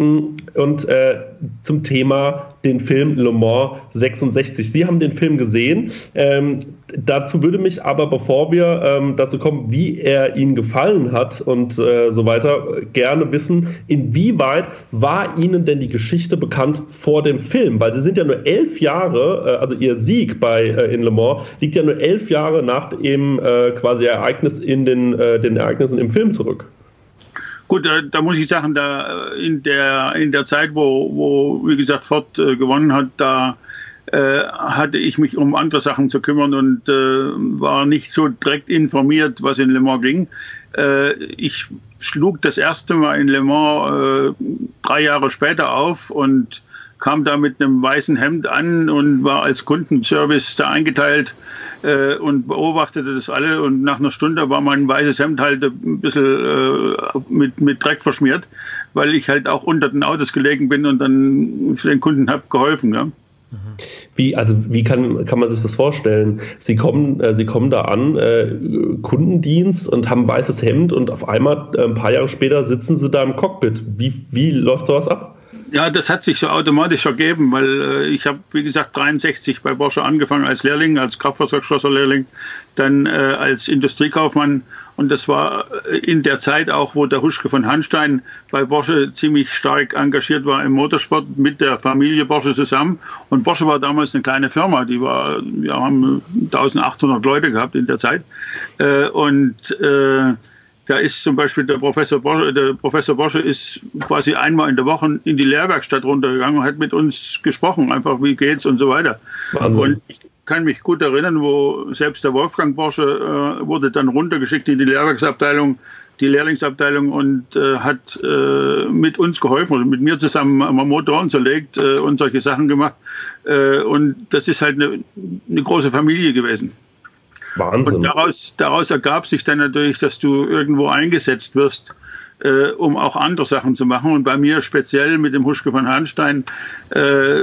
Und äh, zum Thema den Film Le Mans sechsundsechzig. Sie haben den Film gesehen. Ähm, dazu würde mich aber, bevor wir ähm, dazu kommen, wie er Ihnen gefallen hat und äh, so weiter, gerne wissen, inwieweit war Ihnen denn die Geschichte bekannt vor dem Film? Weil Sie sind ja nur elf Jahre, äh, also Ihr Sieg bei äh, in Le Mans liegt ja nur elf Jahre nach dem äh, quasi Ereignis in den den Ereignissen im Film zurück. Gut, da, da muss ich sagen, da in der in der Zeit, wo, wo wie gesagt Ford äh, gewonnen hat, da äh, hatte ich mich um andere Sachen zu kümmern und äh, war nicht so direkt informiert, was in Le Mans ging. Äh, ich schlug das erste Mal in Le Mans äh, drei Jahre später auf und kam da mit einem weißen Hemd an und war als Kundenservice da eingeteilt äh, und beobachtete das alle. Und nach einer Stunde war mein weißes Hemd halt ein bisschen äh, mit, mit Dreck verschmiert, weil ich halt auch unter den Autos gelegen bin und dann für den Kunden habe geholfen. Ja. Wie, also wie kann, kann man sich das vorstellen? Sie kommen, äh, Sie kommen da an, äh, Kundendienst und haben ein weißes Hemd und auf einmal äh, ein paar Jahre später sitzen Sie da im Cockpit. Wie, wie läuft sowas ab? Ja, das hat sich so automatisch ergeben, weil äh, ich habe, wie gesagt, dreiundsechzig bei Porsche angefangen als Lehrling, als Kraftfahrzeugschlosserlehrling, dann äh, als Industriekaufmann und das war in der Zeit auch, wo der Huschke von Hanstein bei Porsche ziemlich stark engagiert war im Motorsport mit der Familie Porsche zusammen und Porsche war damals eine kleine Firma, die war, wir haben eintausendachthundert Leute gehabt in der Zeit äh, und äh, da ist zum Beispiel der Professor Porsche, der Professor Porsche ist quasi einmal in der Woche in die Lehrwerkstatt runtergegangen und hat mit uns gesprochen, einfach wie geht's und so weiter. Wahnsinn. Und ich kann mich gut erinnern, wo selbst der Wolfgang Porsche äh, wurde dann runtergeschickt in die Lehrwerksabteilung, die Lehrlingsabteilung und äh, hat äh, mit uns geholfen und mit mir zusammen am Motoren zerlegt äh, und solche Sachen gemacht. Äh, und das ist halt eine, eine große Familie gewesen. Wahnsinn. Und daraus, daraus ergab sich dann natürlich, dass du irgendwo eingesetzt wirst, äh, um auch andere Sachen zu machen. Und bei mir speziell mit dem Huschke von Hanstein, äh,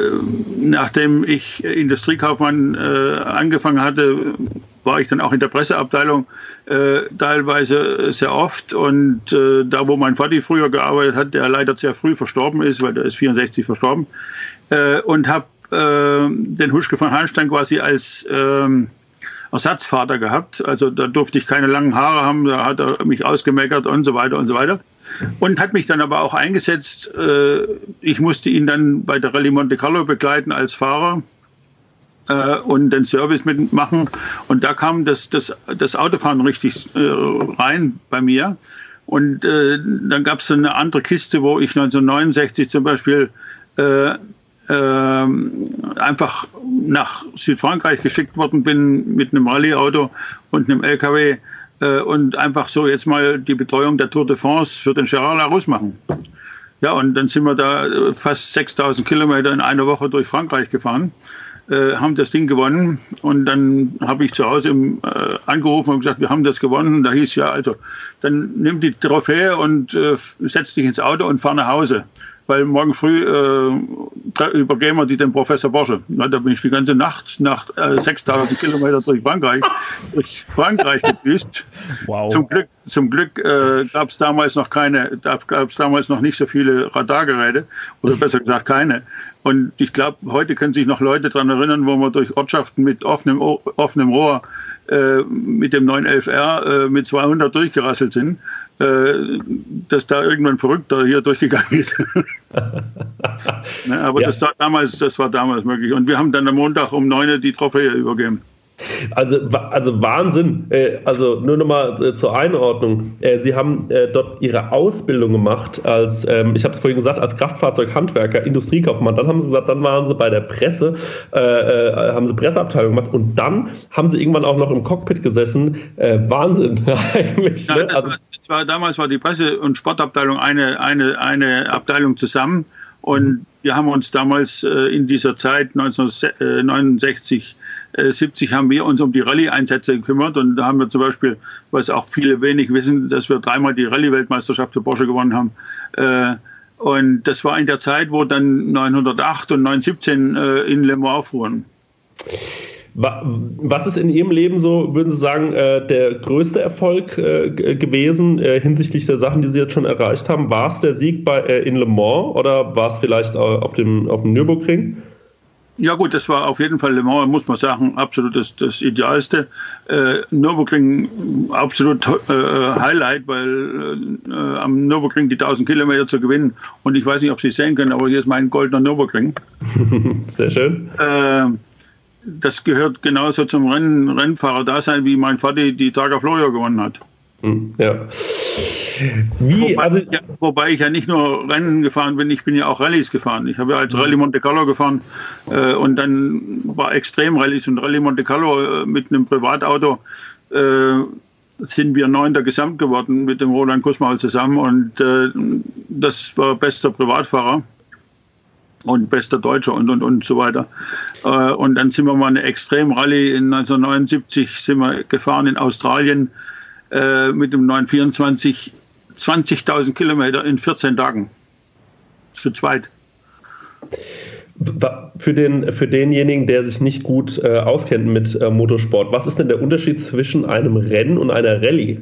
nachdem ich Industriekaufmann äh, angefangen hatte, war ich dann auch in der Presseabteilung äh, teilweise sehr oft. Und äh, da, wo mein Vati früher gearbeitet hat, der leider sehr früh verstorben ist, weil der ist vierundsechzig verstorben, äh, und habe äh, den Huschke von Hanstein quasi als äh, Ersatzvater gehabt, also da durfte ich keine langen Haare haben, da hat er mich ausgemeckert und so weiter und so weiter und hat mich dann aber auch eingesetzt, ich musste ihn dann bei der Rallye Monte Carlo begleiten als Fahrer und den Service mitmachen und da kam das, das, das Autofahren richtig rein bei mir und dann gab es eine andere Kiste, wo ich neunzehnhundertneunundsechzig zum Beispiel einfach nach Südfrankreich geschickt worden bin mit einem Rallye-Auto und einem L K W äh, und einfach so jetzt mal die Betreuung der Tour de France für den Gérard Larousse machen. Ja, und dann sind wir da fast sechstausend Kilometer in einer Woche durch Frankreich gefahren, äh, haben das Ding gewonnen und dann habe ich zu Hause im, äh, angerufen und gesagt, wir haben das gewonnen. Und da hieß ja, also, dann nimm die Trophäe und äh, setz dich ins Auto und fahr nach Hause. Weil morgen früh äh, übergeben wir die dem Professor Porsche. Na, da bin ich die ganze Nacht nach äh, sechstausend Kilometer durch Frankreich, durch Frankreich gedüst. Wow. Zum Glück, zum Glück äh, gab es damals noch keine, gab es damals noch nicht so viele Radargeräte oder besser gesagt keine. Und ich glaube, heute können sich noch Leute daran erinnern, wo wir durch Ortschaften mit offenem, offenem Rohr äh, mit dem neun elf R äh, mit zweihundert durchgerasselt sind, äh, dass da irgendwann Verrückter hier durchgegangen ist. Ne, aber ja. das, war damals, das war damals möglich. Und wir haben dann am Montag um neun Uhr die Trophäe übergeben. Also, also Wahnsinn. Also nur nochmal zur Einordnung. Sie haben dort Ihre Ausbildung gemacht als, ich habe es vorhin gesagt, als Kraftfahrzeughandwerker, Industriekaufmann. Dann haben Sie gesagt, dann waren Sie bei der Presse, äh, haben Sie Presseabteilung gemacht und dann haben Sie irgendwann auch noch im Cockpit gesessen. Äh, Wahnsinn eigentlich. Ja, das, also, war, das war, damals war die Presse- und Sportabteilung eine, eine, eine Abteilung zusammen und wir haben uns damals äh, in dieser Zeit neunzehnhundertneunundsechzig, äh, siebzig haben wir uns um die Rallye-Einsätze gekümmert und da haben wir zum Beispiel, was auch viele wenig wissen, dass wir dreimal die Rallye-Weltmeisterschaft für Porsche gewonnen haben. Äh, und das war in der Zeit, wo dann neunhundertacht und neunhundertsiebzehn äh, in Le Mans fuhren. Was ist in Ihrem Leben so, würden Sie sagen, der größte Erfolg gewesen hinsichtlich der Sachen, die Sie jetzt schon erreicht haben? War es der Sieg bei, in Le Mans oder war es vielleicht auf dem, auf dem Nürburgring? Ja gut, das war auf jeden Fall Le Mans, muss man sagen, absolut das, das Idealste. Äh, Nürburgring absolut äh, Highlight, weil äh, am Nürburgring die tausend Kilometer zu gewinnen. Und ich weiß nicht, ob Sie es sehen können, aber hier ist mein goldener Nürburgring. Sehr schön. Äh, Das gehört genauso zum Rennen, Rennfahrer-Dasein, wie mein Vati die Targa Florio gewonnen hat. Ja. Wie, wobei, also, ja, wobei ich ja nicht nur Rennen gefahren bin, ich bin ja auch Rallyes gefahren. Ich habe ja als Rallye Monte Carlo gefahren äh, und dann war Extrem-Rallyes und Rallye Monte Carlo äh, mit einem Privatauto äh, sind wir Neunter Gesamt geworden mit dem Roland Kussmaul zusammen und äh, das war bester Privatfahrer. Und bester Deutscher und, und, und so weiter. Und dann sind wir mal eine Extrem-Rallye in neunzehnhundertneunundsiebzig sind wir gefahren in Australien äh, mit dem neun vierundzwanzig, zwanzigtausend Kilometer in vierzehn Tagen. Zu zweit. Für, den, für denjenigen, der sich nicht gut äh, auskennt mit äh, Motorsport, was ist denn der Unterschied zwischen einem Rennen und einer Rallye?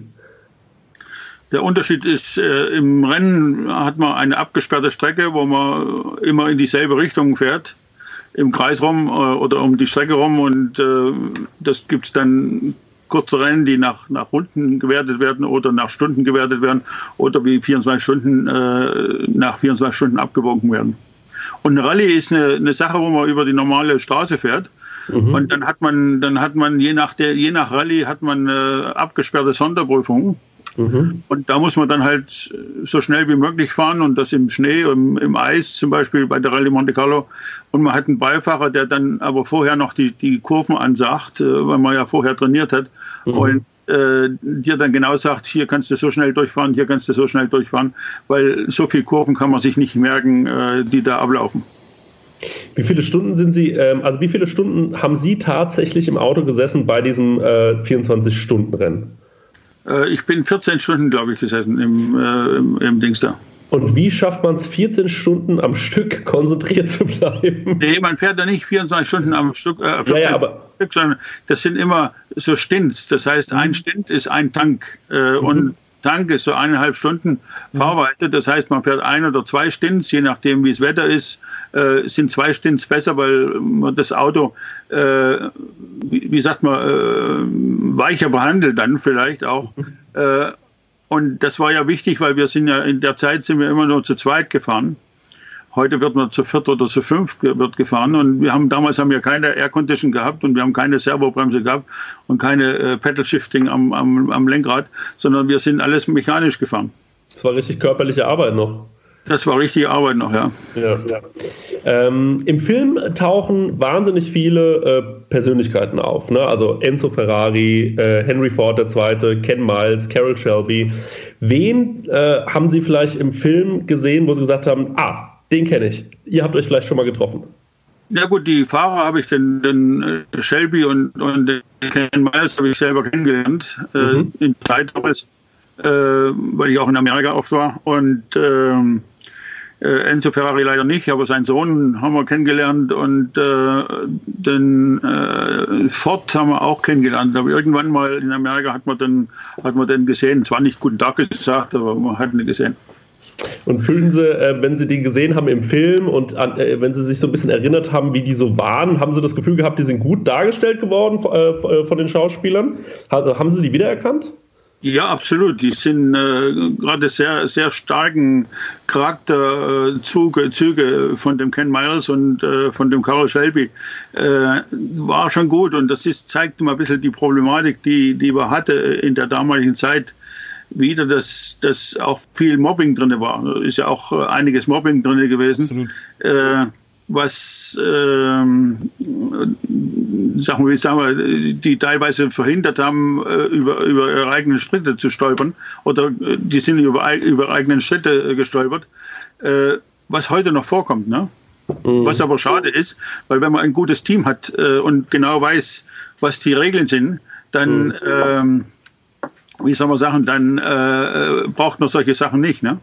Der Unterschied ist, äh, im Rennen hat man eine abgesperrte Strecke, wo man immer in dieselbe Richtung fährt, im Kreis rum äh, oder um die Strecke rum und äh, das gibt es dann kurze Rennen, die nach, nach Runden gewertet werden oder nach Stunden gewertet werden oder wie vierundzwanzig Stunden äh, nach vierundzwanzig Stunden abgewunken werden. Und eine Rallye ist eine, eine Sache, wo man über die normale Straße fährt. Mhm. Und dann hat man, dann hat man je nach der, je nach Rallye hat man äh, abgesperrte Sonderprüfungen. Mhm. Und da muss man dann halt so schnell wie möglich fahren und das im Schnee, im, im Eis zum Beispiel bei der Rallye Monte Carlo. Und man hat einen Beifahrer, der dann aber vorher noch die, die Kurven ansagt, äh, weil man ja vorher trainiert hat. Mhm. Und äh, dir dann genau sagt, hier kannst du so schnell durchfahren, hier kannst du so schnell durchfahren, weil so viele Kurven kann man sich nicht merken, äh, die da ablaufen. Wie viele Stunden sind Sie, ähm, also wie viele Stunden haben Sie tatsächlich im Auto gesessen bei diesem äh, vierundzwanzig-Stunden-Rennen? Ich bin vierzehn Stunden, glaube ich, gesessen im, äh, im, im Dings da. Und wie schafft man es, vierzehn Stunden am Stück konzentriert zu bleiben? Nee, man fährt ja nicht vierundzwanzig Stunden am Stück, äh, vierzehn ja, ja, aber Stück, sondern das sind immer so Stints. Das heißt, ein Stint ist ein Tank. Äh, mhm. Und Tank ist so eineinhalb Stunden Fahrweite. Das heißt, man fährt ein oder zwei Stints, je nachdem, wie das Wetter ist, äh, sind zwei Stints besser, weil man das Auto, äh, wie, wie sagt man, äh, weicher behandelt dann vielleicht auch. Äh, und das war ja wichtig, weil wir sind ja in der Zeit sind wir immer nur zu zweit gefahren. Heute wird man zu viert oder zu fünf wird gefahren und wir haben damals haben wir keine Aircondition gehabt und wir haben keine Servobremse gehabt und keine äh, Pedal Shifting am, am, am Lenkrad, sondern wir sind alles mechanisch gefahren. Das war richtig körperliche Arbeit noch. Das war richtige Arbeit noch, ja. ja, ja. Ähm, Im Film tauchen wahnsinnig viele äh, Persönlichkeiten auf. Ne? Also Enzo Ferrari, äh, Henry Ford der Zweite, Ken Miles, Carroll Shelby. Wen äh, haben Sie vielleicht im Film gesehen, wo Sie gesagt haben, ah, den kenne ich. Ihr habt euch vielleicht schon mal getroffen. Ja gut, die Fahrer habe ich, den, den äh, Shelby und, und den Ken Miles habe ich selber kennengelernt. Mhm. Äh, in Zeit damals, äh, weil ich auch in Amerika oft war. Und ähm, äh, Enzo Ferrari leider nicht, aber seinen Sohn haben wir kennengelernt. Und äh, den äh, Ford haben wir auch kennengelernt. Aber irgendwann mal in Amerika hat man den, hat man den gesehen. Zwar nicht guten Tag gesagt, aber man hat ihn gesehen. Und fühlen Sie, äh, wenn Sie die gesehen haben im Film und an, äh, wenn Sie sich so ein bisschen erinnert haben, wie die so waren, haben Sie das Gefühl gehabt, die sind gut dargestellt geworden äh, von den Schauspielern? Haben Sie die wiedererkannt? Ja, absolut. Die sind äh, gerade sehr, sehr starken Charakterzüge äh, Züge von dem Ken Miles und äh, von dem Carroll Shelby. Äh, war schon gut und das ist, zeigt mal ein bisschen die Problematik, die, die man hatte in der damaligen Zeit. Wieder, dass, dass auch viel Mobbing drin war. Ist ja auch einiges Mobbing drin gewesen. Äh, was, ähm, sagen wir, sagen wir, die teilweise verhindert haben, über, über ihre eigenen Schritte zu stolpern. Oder die sind über, über eigenen Schritte gestolpert. Äh, was heute noch vorkommt, ne? Mhm. Was aber schade ist, weil wenn man ein gutes Team hat äh, und genau weiß, was die Regeln sind, dann mhm. ähm, wie soll man sagen, dann äh, braucht man solche Sachen nicht, ne?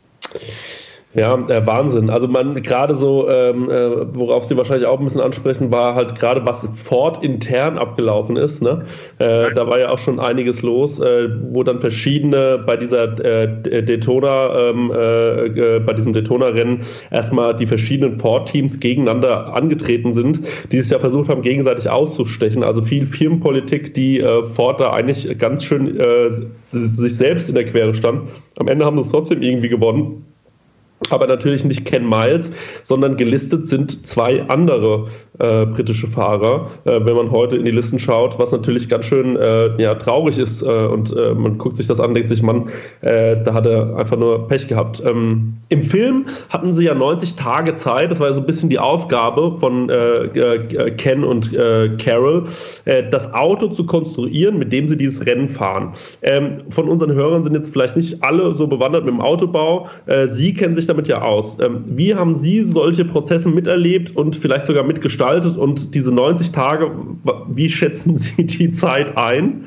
Ja, äh, Wahnsinn. Also man gerade so, ähm, äh, worauf Sie wahrscheinlich auch ein bisschen ansprechen, war halt gerade, was Ford intern abgelaufen ist. Ne? Äh, da war ja auch schon einiges los, äh, wo dann verschiedene bei dieser äh, Daytona, ähm, äh, bei diesem Daytona-Rennen erstmal die verschiedenen Ford-Teams gegeneinander angetreten sind, die es ja versucht haben, gegenseitig auszustechen. Also viel Firmenpolitik, die äh, Ford da eigentlich ganz schön äh, sich selbst in der Quere stand. Am Ende haben sie es trotzdem irgendwie gewonnen. Aber natürlich nicht Ken Miles, sondern gelistet sind zwei andere äh, britische Fahrer, äh, wenn man heute in die Listen schaut, was natürlich ganz schön äh, ja, traurig ist äh, und äh, man guckt sich das an und denkt sich, Mann, äh, da hat er einfach nur Pech gehabt. Ähm, im Film hatten sie ja neunzig Tage Zeit, das war ja so ein bisschen die Aufgabe von äh, äh, Ken und äh, Carroll, äh, das Auto zu konstruieren, mit dem sie dieses Rennen fahren. Ähm, von unseren Hörern sind jetzt vielleicht nicht alle so bewandert mit dem Autobau, äh, Sie kennen sich damit ja aus. Ähm, wie haben Sie solche Prozesse miterlebt und vielleicht sogar mitgestaltet und diese neunzig Tage, wie schätzen Sie die Zeit ein?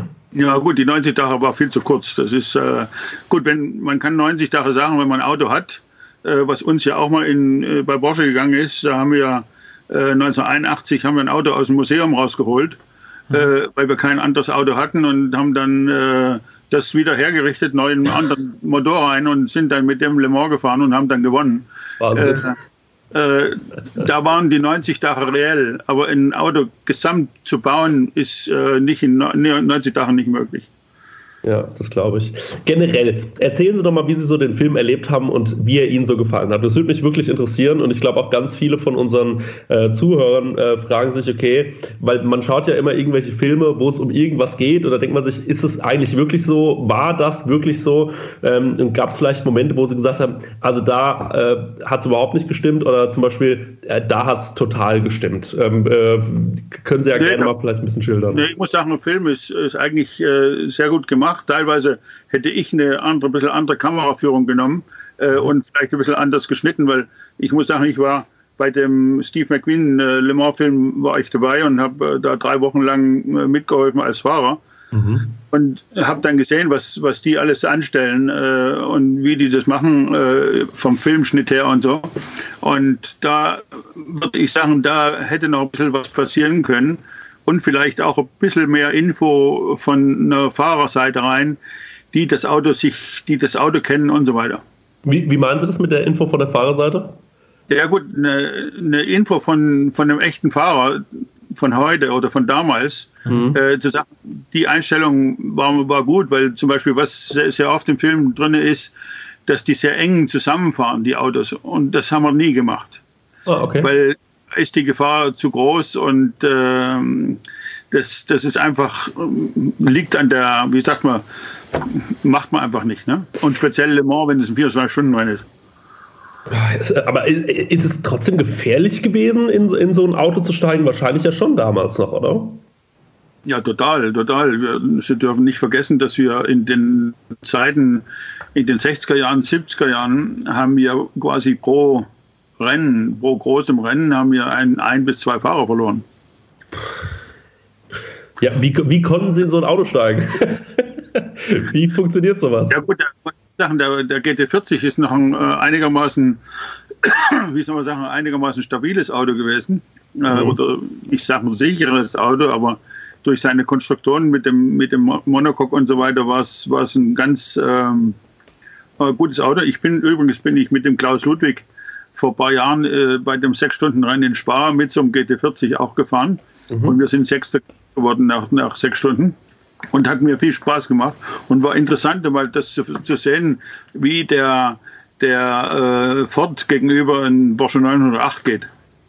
Ja gut, die neunzig Tage war viel zu kurz. Das ist äh, gut, wenn man kann neunzig Tage sagen, wenn man ein Auto hat, äh, was uns ja auch mal in, äh, bei Porsche gegangen ist. Da haben wir äh, neunzehnhunderteinundachtzig haben wir ein Auto aus dem Museum rausgeholt, mhm. äh, weil wir kein anderes Auto hatten und haben dann äh, das wieder hergerichtet, neu in einen anderen Motor rein und sind dann mit dem Le Mans gefahren und haben dann gewonnen. Äh, äh, da waren die neunzig Tage reell, aber ein Auto gesamt zu bauen, ist äh, nicht in neunzig Tagen nicht möglich. Ja, das glaube ich. Generell, erzählen Sie doch mal, wie Sie so den Film erlebt haben und wie er Ihnen so gefallen hat. Das würde mich wirklich interessieren und ich glaube auch ganz viele von unseren äh, Zuhörern äh, fragen sich, okay, weil man schaut ja immer irgendwelche Filme, wo es um irgendwas geht und da denkt man sich, ist es eigentlich wirklich so? War das wirklich so? Ähm, und gab es vielleicht Momente, wo Sie gesagt haben, also da äh, hat es überhaupt nicht gestimmt oder zum Beispiel, äh, da hat es total gestimmt. Ähm, äh, können Sie ja nee, gerne mal vielleicht ein bisschen schildern. Nee, ich muss sagen, der Film ist, ist eigentlich äh, sehr gut gemacht. Teilweise hätte ich eine andere, ein bisschen andere Kameraführung genommen äh, und vielleicht ein bisschen anders geschnitten, weil ich muss sagen, ich war bei dem Steve McQueen äh, Le Mans Film war ich dabei und habe äh, da drei Wochen lang äh, mitgeholfen als Fahrer mhm. und habe dann gesehen, was, was die alles anstellen äh, und wie die das machen äh, vom Filmschnitt her und so. Und da würde ich sagen, da hätte noch ein bisschen was passieren können. Und vielleicht auch ein bisschen mehr Info von einer Fahrerseite rein, die das Auto sich, die das Auto kennen und so weiter. Wie, wie meinen Sie das mit der Info von der Fahrerseite? Ja gut, eine, eine Info von, von einem echten Fahrer von heute oder von damals, mhm. äh, zu sagen, die Einstellung war, war gut, weil zum Beispiel, was sehr, sehr oft im Film drin ist, dass die sehr eng zusammenfahren, die Autos. Und das haben wir nie gemacht. Oh, okay. Weil ist die Gefahr zu groß und ähm, das, das ist einfach, liegt an der, wie sagt man, macht man einfach nicht. Ne? Und speziell Le Mans, wenn es ein vierundzwanzig Stunden Rennen ist. Aber ist es trotzdem gefährlich gewesen, in, in so ein Auto zu steigen? Wahrscheinlich ja schon damals noch, oder? Ja, total, total. Wir dürfen nicht vergessen, dass wir in den Zeiten, in den sechziger Jahren, siebziger Jahren, haben wir quasi pro Rennen, pro großem Rennen, haben wir ein, ein bis zwei Fahrer verloren. Ja, wie, wie konnten Sie in so ein Auto steigen? Wie funktioniert sowas? Ja gut, der, der G T vierzig ist noch ein äh, einigermaßen, wie soll man sagen, einigermaßen stabiles Auto gewesen. Mhm. Äh, oder ich sage ein sicheres Auto, aber durch seine Konstruktion mit dem, mit dem Monocoque und so weiter war es war es ein ganz ähm, gutes Auto. Ich bin übrigens bin ich mit dem Klaus Ludwig vor ein paar Jahren äh, bei dem sechs-Stunden-Rennen in Spa mit so einem G T vierzig auch gefahren. Mhm. Und wir sind Sechster geworden nach, nach sechs Stunden. Und hat mir viel Spaß gemacht und war interessant, mal das zu, zu sehen, wie der, der äh, Ford gegenüber ein Porsche neunhundertacht geht.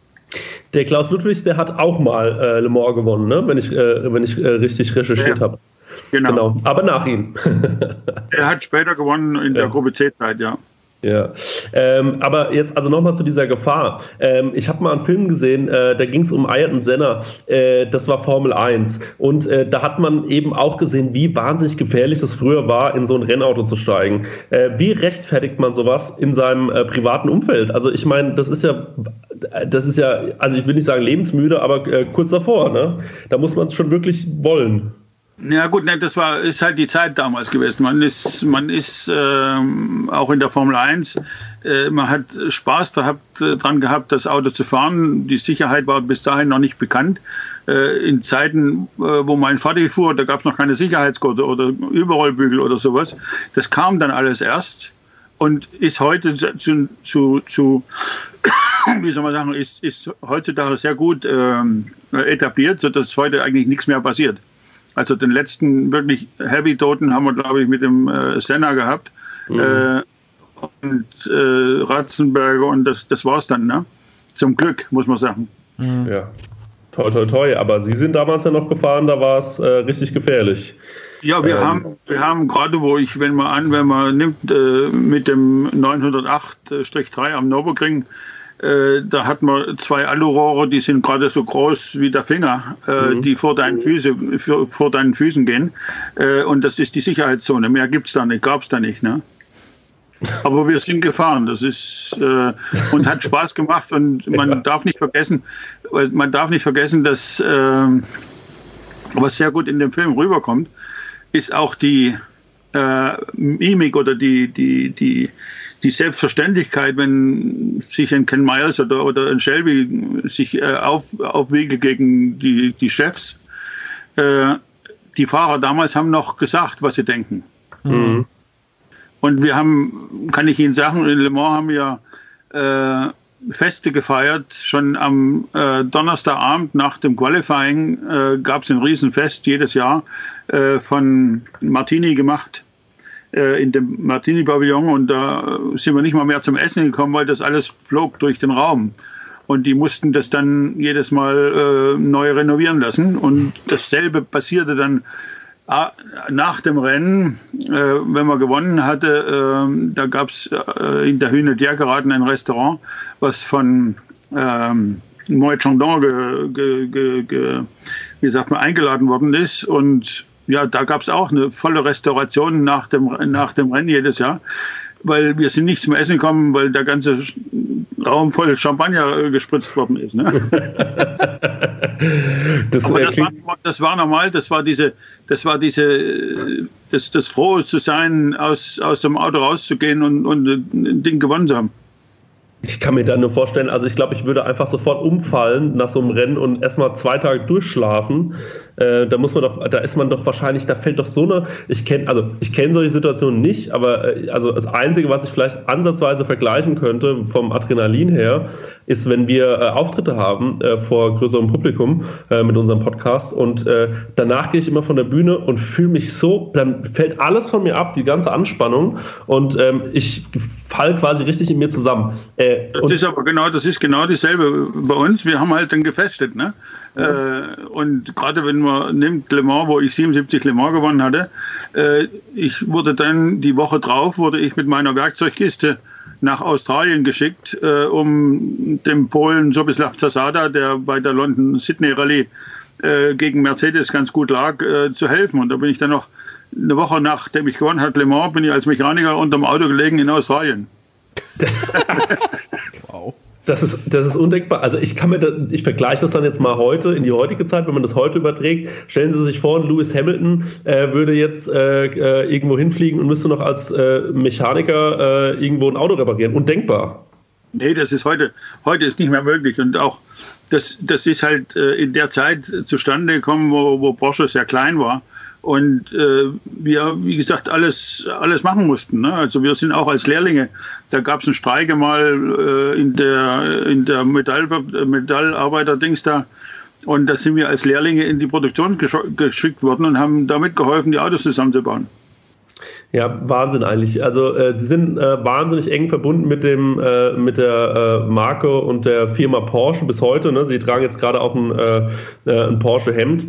Der Klaus Ludwig, der hat auch mal äh, Le Mans gewonnen, ne? wenn ich, äh, wenn ich äh, richtig recherchiert ja. habe. Genau. genau. Aber nach ihm. Er hat später gewonnen in der ja. Gruppe C-Zeit, ja. Ja, ähm, aber jetzt also nochmal zu dieser Gefahr. Ähm, ich habe mal einen Film gesehen, äh, da ging es um Ayrton Senna, äh, das war Formel eins und äh, da hat man eben auch gesehen, wie wahnsinnig gefährlich es früher war, in so ein Rennauto zu steigen. Äh, wie rechtfertigt man sowas in seinem äh, privaten Umfeld? Also ich meine, das ist ja, das ist ja, also ich will nicht sagen lebensmüde, aber äh, kurz davor, ne? Da muss man es schon wirklich wollen. Ja gut, ne, das war ist halt die Zeit damals gewesen. Man ist, man ist ähm, auch in der Formel eins, äh, man hat Spaß gehabt, äh, dran gehabt, das Auto zu fahren. Die Sicherheit war bis dahin noch nicht bekannt. Äh, in Zeiten, äh, wo mein Vater fuhr, da gab es noch keine Sicherheitsgurte oder Überrollbügel oder sowas. Das kam dann alles erst und ist heute zu, zu, zu wie soll man sagen, ist, ist heutzutage sehr gut äh, etabliert, sodass heute eigentlich nichts mehr passiert. Also den letzten wirklich Heavy-Toten haben wir, glaube ich, mit dem äh, Senna gehabt. Mhm. Äh, und äh, Ratzenberger und das, das war's dann, ne? Zum Glück, muss man sagen. Mhm. Ja, toi, toi, toi. Aber Sie sind damals ja noch gefahren, da war es äh, richtig gefährlich. Ja, wir ähm. haben, wir haben gerade, wo ich, wenn man an, wenn man nimmt, äh, mit dem neunhundertacht drei am Nürburgring, Äh, da hat man zwei Alurohre, die sind gerade so groß wie der Finger, äh, mhm. die vor deinen, Füße, für, vor deinen Füßen gehen. Äh, und das ist die Sicherheitszone. Mehr gibt's da nicht, gab's da nicht. Ne? Aber wir sind gefahren. Das ist äh, und hat Spaß gemacht. Und man ja. darf nicht vergessen, man darf nicht vergessen, dass äh, was sehr gut in dem Film rüberkommt, ist auch die äh, Mimik oder die die die Die Selbstverständlichkeit, wenn sich ein Ken Miles oder, oder ein Shelby sich äh, auf, aufwiegelt gegen die, die Chefs, äh, die Fahrer damals haben noch gesagt, was sie denken. Mhm. Und wir haben, kann ich Ihnen sagen, in Le Mans haben wir äh, Feste gefeiert. Schon am äh, Donnerstagabend nach dem Qualifying äh, gab es ein Riesenfest jedes Jahr äh, von Martini gemacht. In dem Martini-Pavillon und da sind wir nicht mal mehr zum Essen gekommen, weil das alles flog durch den Raum. Und die mussten das dann jedes Mal äh, neu renovieren lassen. Und dasselbe passierte dann äh, nach dem Rennen, äh, wenn man gewonnen hatte. Äh, da gab es äh, in der Hühne Diergeraden ein Restaurant, was von ähm, Moet Chandon ge, ge, ge, ge, wie sagt man, eingeladen worden ist. Und ja, da gab es auch eine volle Restauration nach dem, nach dem Rennen jedes Jahr, weil wir sind nicht zum Essen gekommen, weil der ganze Raum voll Champagner gespritzt worden ist. Ne? das, Aber das, war, das war normal, das war diese, das war diese, das, das Frohe zu sein, aus, aus dem Auto rauszugehen und, und ein Ding gewonnen zu haben. Ich kann mir da nur vorstellen, also ich glaube, ich würde einfach sofort umfallen nach so einem Rennen und erstmal zwei Tage durchschlafen. Äh, da muss man doch, da ist man doch wahrscheinlich, da fällt doch so eine, ich kenne, also ich kenne solche Situationen nicht, aber äh, also das Einzige, was ich vielleicht ansatzweise vergleichen könnte vom Adrenalin her, ist, wenn wir äh, Auftritte haben äh, vor größerem Publikum äh, mit unserem Podcast und äh, danach gehe ich immer von der Bühne und fühle mich so, dann fällt alles von mir ab, die ganze Anspannung und ähm, ich falle quasi richtig in mir zusammen. Äh, das ist aber genau, das ist genau dasselbe bei uns. Wir haben halt dann gefestet, ne? Äh, und gerade wenn man nimmt Le Mans, wo ich siebenundsiebzig Le Mans gewonnen hatte, äh, ich wurde dann die Woche drauf, wurde ich mit meiner Werkzeugkiste nach Australien geschickt, äh, um dem Polen Sobislav Zasada, der bei der London Sydney Rallye äh, gegen Mercedes ganz gut lag, äh, zu helfen. Und da bin ich dann noch eine Woche nachdem ich gewonnen habe, Le Mans, bin ich als Mechaniker unterm Auto gelegen in Australien. Wow. Das ist, das ist undenkbar. Also ich kann mir das, ich vergleiche das dann jetzt mal heute, in die heutige Zeit, wenn man das heute überträgt. Stellen Sie sich vor, Lewis Hamilton äh, würde jetzt äh, äh, irgendwo hinfliegen und müsste noch als äh, Mechaniker äh, irgendwo ein Auto reparieren. Undenkbar. Nee, das ist heute, heute ist nicht mehr möglich. Und auch das, das ist halt äh, in der Zeit zustande gekommen, wo, wo Porsche sehr klein war. Und äh, wir, wie gesagt, alles, alles machen mussten. Ne? Also wir sind auch als Lehrlinge, da gab es einen Streik mal äh, in der, in der Metall, Metallarbeiter-Dings da. Und da sind wir als Lehrlinge in die Produktion gesch- geschickt worden und haben damit geholfen, die Autos zusammenzubauen. Ja, Wahnsinn eigentlich. Also äh, Sie sind äh, wahnsinnig eng verbunden mit dem äh, mit der äh, Marke und der Firma Porsche bis heute. Ne? Sie tragen jetzt gerade auch ein, äh, ein Porsche-Hemd.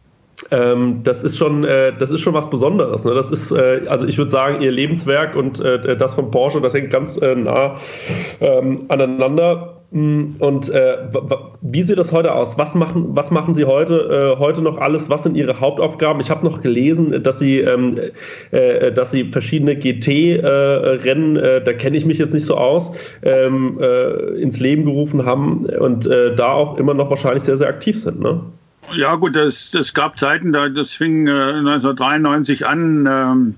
Ähm, das ist schon, äh, das ist schon was Besonderes. Ne? Das ist, äh, also ich würde sagen, Ihr Lebenswerk und äh, das von Porsche, das hängt ganz äh, nah ähm, aneinander. Und äh, wie sieht das heute aus? Was machen, was machen Sie heute, äh, heute noch alles? Was sind Ihre Hauptaufgaben? Ich habe noch gelesen, dass Sie, ähm, äh, dass Sie verschiedene G T-Rennen, äh, äh, da kenne ich mich jetzt nicht so aus, ähm, äh, ins Leben gerufen haben und äh, da auch immer noch wahrscheinlich sehr, sehr aktiv sind, ne? Ja gut, das, das gab Zeiten, da, das fing äh, neunzehnhundertdreiundneunzig an, ähm,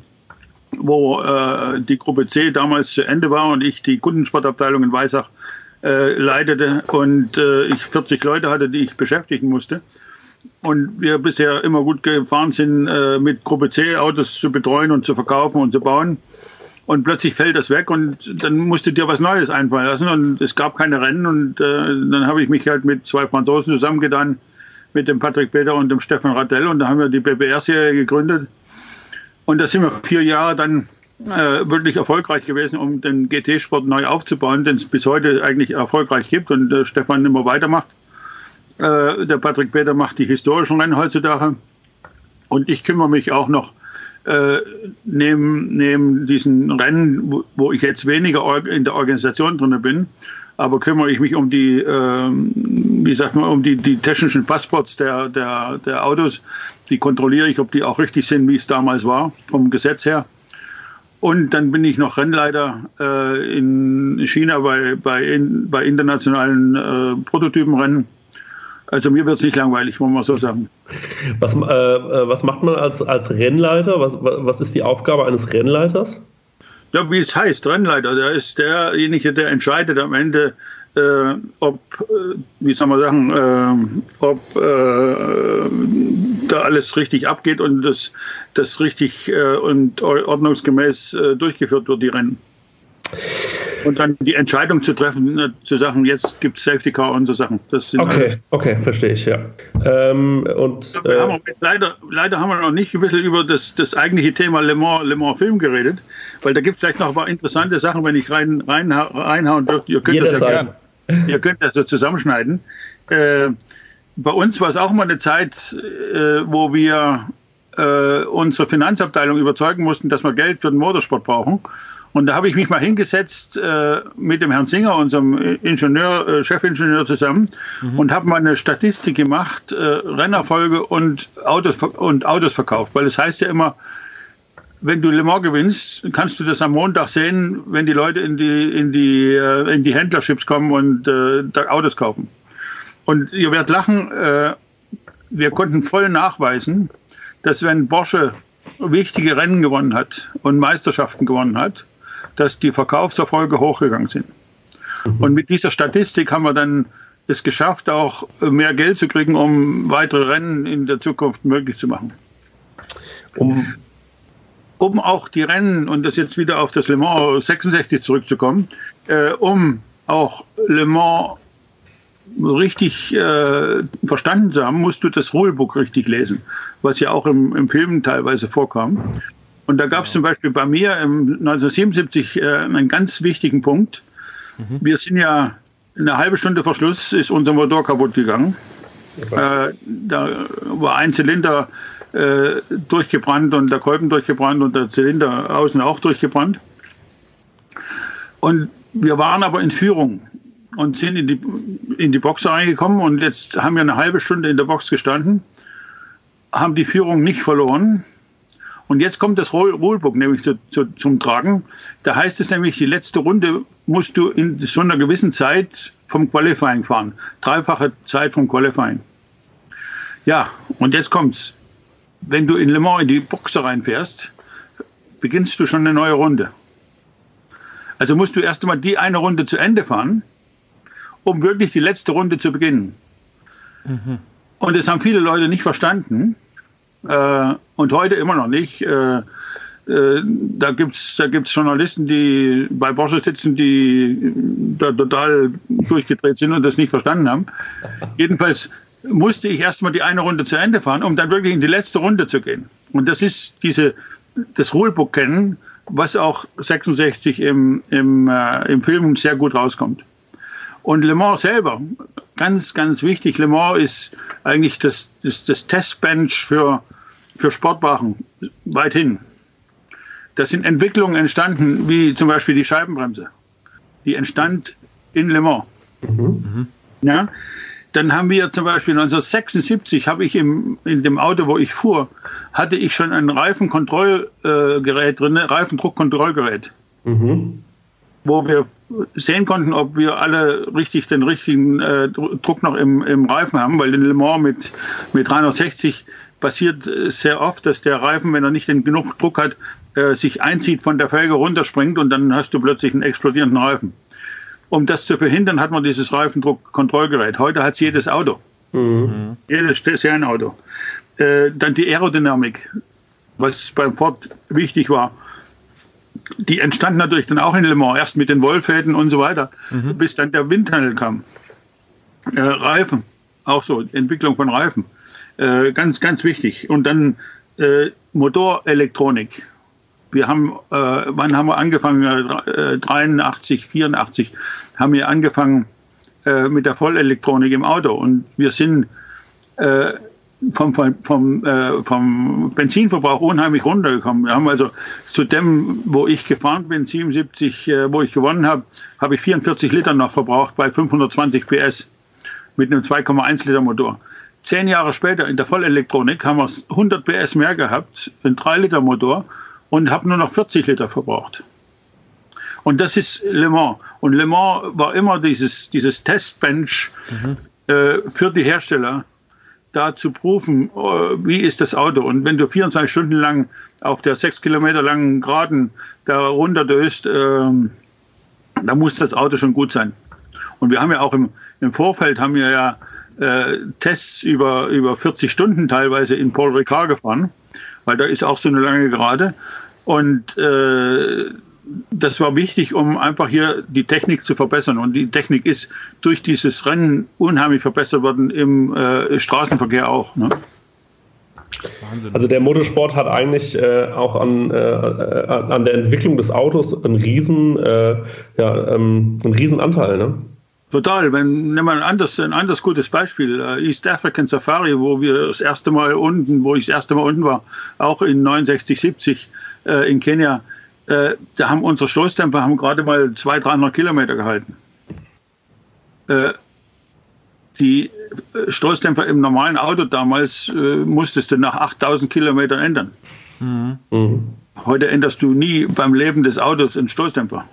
wo äh, die Gruppe C damals zu Ende war und ich die Kundensportabteilung in Weissach äh, leitete und äh, ich vierzig Leute hatte, die ich beschäftigen musste. Und wir bisher immer gut gefahren sind, äh, mit Gruppe C Autos zu betreuen und zu verkaufen und zu bauen. Und plötzlich fällt das weg und dann musste dir was Neues einfallen lassen und es gab keine Rennen und äh, dann habe ich mich halt mit zwei Franzosen zusammengetan, mit dem Patrick Peter und dem Stefan Radell und da haben wir die B B R-Serie gegründet und da sind wir vier Jahre dann äh, wirklich erfolgreich gewesen, um den G T-Sport neu aufzubauen, den es bis heute eigentlich erfolgreich gibt und äh, Stefan immer weitermacht. Äh, der Patrick Peter macht die historischen Rennen heutzutage und ich kümmere mich auch noch äh, neben, neben diesen Rennen, wo, wo ich jetzt weniger in der Organisation drin bin, aber kümmere ich mich um die, äh, wie sagt man, um die, die technischen Passports der, der, der Autos. Die kontrolliere ich, ob die auch richtig sind, wie es damals war, vom Gesetz her. Und dann bin ich noch Rennleiter äh, in China bei, bei, in, bei internationalen äh, Prototypenrennen. Also mir wird es nicht langweilig, muss man so sagen. Was, äh, was macht man als, als Rennleiter? Was, was ist die Aufgabe eines Rennleiters? Ja, wie es heißt, Rennleiter, der ist derjenige, der entscheidet am Ende, äh, ob, äh, wie soll man sagen, äh, ob äh, da alles richtig abgeht und das, das richtig äh, und ordnungsgemäß äh, durchgeführt wird, die Rennen. Und dann die Entscheidung zu treffen, äh, zu sagen, jetzt gibt es Safety Car und so Sachen. Das sind okay, alles. Okay, verstehe ich, ja. Ähm, und, äh, haben wir, leider, leider haben wir noch nicht ein bisschen über das, das eigentliche Thema Le Mans, Le Mans Film geredet, weil da gibt es vielleicht noch ein paar interessante Sachen, wenn ich rein, rein, reinhauen dürfte. Ihr könnt das ja gerne. Ihr könnt das so zusammenschneiden. Äh, bei uns war es auch mal eine Zeit, äh, wo wir äh, unsere Finanzabteilung überzeugen mussten, dass wir Geld für den Motorsport brauchen. Und da habe ich mich mal hingesetzt äh, mit dem Herrn Singer, unserem Ingenieur, äh, Chefingenieur zusammen, mhm. und habe mal eine Statistik gemacht, äh, Rennerfolge und Autos, und Autos verkauft. Weil es das heißt ja immer, wenn du Le Mans gewinnst, kannst du das am Montag sehen, wenn die Leute in die, in die, äh, in die Händlerships kommen und äh, Autos kaufen. Und ihr werdet lachen, äh, wir konnten voll nachweisen, dass wenn Porsche wichtige Rennen gewonnen hat und Meisterschaften gewonnen hat, dass die Verkaufserfolge hochgegangen sind. Mhm. Und mit dieser Statistik haben wir dann es geschafft, auch mehr Geld zu kriegen, um weitere Rennen in der Zukunft möglich zu machen. Um, um auch die Rennen, und das jetzt wieder auf das Le Mans sechsundsechzig zurückzukommen, äh, um auch Le Mans richtig äh, verstanden zu haben, musst du das Rulebook richtig lesen, was ja auch im, im Film teilweise vorkam. Und da gab es zum Beispiel bei mir im neunzehnhundertsiebenundsiebzig äh, einen ganz wichtigen Punkt. Mhm. Wir sind ja eine halbe Stunde vor Schluss ist unser Motor kaputt gegangen. Äh, da war ein Zylinder äh, durchgebrannt und der Kolben durchgebrannt und der Zylinder außen auch durchgebrannt. Und wir waren aber in Führung und sind in die, in die Box reingekommen und jetzt haben wir eine halbe Stunde in der Box gestanden, haben die Führung nicht verloren. Und jetzt kommt das Rulebook nämlich zu, zu, zum Tragen. Da heißt es nämlich, die letzte Runde musst du in so einer gewissen Zeit vom Qualifying fahren. Dreifache Zeit vom Qualifying. Ja, und jetzt kommt's. Wenn du in Le Mans in die Box reinfährst, beginnst du schon eine neue Runde. Also musst du erst einmal die eine Runde zu Ende fahren, um wirklich die letzte Runde zu beginnen. Mhm. Und das haben viele Leute nicht verstanden. Äh, und heute immer noch nicht. Äh, äh, da gibt's da gibt's Journalisten, die bei Porsche sitzen, die da total durchgedreht sind und das nicht verstanden haben. Jedenfalls musste ich erstmal die eine Runde zu Ende fahren, um dann wirklich in die letzte Runde zu gehen. Und das ist diese das Rulebook kennen, was auch sechsundsechzig im, im, äh, im Film sehr gut rauskommt. Und Le Mans selber, ganz, ganz wichtig, Le Mans ist eigentlich das, das, das Testbench für, für Sportwagen weithin. Da sind Entwicklungen entstanden, wie zum Beispiel die Scheibenbremse. Die entstand in Le Mans. Mhm. Ja? Dann haben wir zum Beispiel neunzehnhundertsechsundsiebzig, habe ich im, in dem Auto, wo ich fuhr, hatte ich schon ein Reifenkontrollgerät drin, Reifendruckkontrollgerät. Mhm. Wo wir sehen konnten, ob wir alle richtig den richtigen äh, Druck noch im, im Reifen haben, weil in Le Mans mit, mit dreihundertsechzig passiert sehr oft, dass der Reifen, wenn er nicht den genug Druck hat, äh, sich einzieht, von der Felge runterspringt und dann hast du plötzlich einen explodierenden Reifen. Um das zu verhindern, hat man dieses Reifendruckkontrollgerät. Heute hat es jedes Auto. Mhm. Jedes Serienauto. Äh, dann die Aerodynamik, was beim Ford wichtig war. Die entstand natürlich dann auch in Le Mans, erst mit den Wollfäden und so weiter, mhm. bis dann der Windtunnel kam. Äh, Reifen, auch so, Entwicklung von Reifen, äh, ganz, ganz wichtig. Und dann äh, Motorelektronik. Wir haben, äh, wann haben wir angefangen? Äh, dreiundachtzig, vierundachtzig haben wir angefangen äh, mit der Vollelektronik im Auto. Und wir sind äh, vom, vom, vom, äh, vom Benzinverbrauch unheimlich runtergekommen. Wir haben also zu dem, wo ich gefahren bin, siebenundsiebzig, äh, wo ich gewonnen habe, habe ich vierundvierzig Liter noch verbraucht bei fünfhundertzwanzig P S mit einem zwei Komma eins Liter Motor. Zehn Jahre später in der Vollelektronik haben wir hundert P S mehr gehabt, ein drei Liter Motor und habe nur noch vierzig Liter verbraucht. Und das ist Le Mans. Und Le Mans war immer dieses, dieses Testbench mhm. äh, für die Hersteller, da zu prüfen, wie ist das Auto. Und wenn du vierundzwanzig Stunden lang auf der sechs Kilometer langen Geraden da runterdöst, ähm, da muss das Auto schon gut sein. Und wir haben ja auch im, im Vorfeld haben wir ja äh, Tests über, über vierzig Stunden teilweise in Paul Ricard gefahren, weil da ist auch so eine lange Gerade. Und äh, das war wichtig, um einfach hier die Technik zu verbessern. Und die Technik ist durch dieses Rennen unheimlich verbessert worden im äh, Straßenverkehr auch. Ne? Wahnsinn. Also der Motorsport hat eigentlich äh, auch an, äh, an der Entwicklung des Autos einen riesen, äh, ja, ähm, einen riesen Anteil, ne? Total. Wenn, nehmen wir ein anderes, ein anderes gutes Beispiel. East African Safari, wo wir das erste Mal unten, wo ich das erste Mal unten war, auch in neunundsechzig, siebzig äh, in Kenia, äh, da haben unsere Stoßdämpfer haben gerade mal zweihundert, dreihundert Kilometer gehalten. Äh, die Stoßdämpfer im normalen Auto damals äh, musstest du nach achttausend Kilometern ändern. Mhm. Mhm. Heute änderst du nie beim Leben des Autos einen Stoßdämpfer.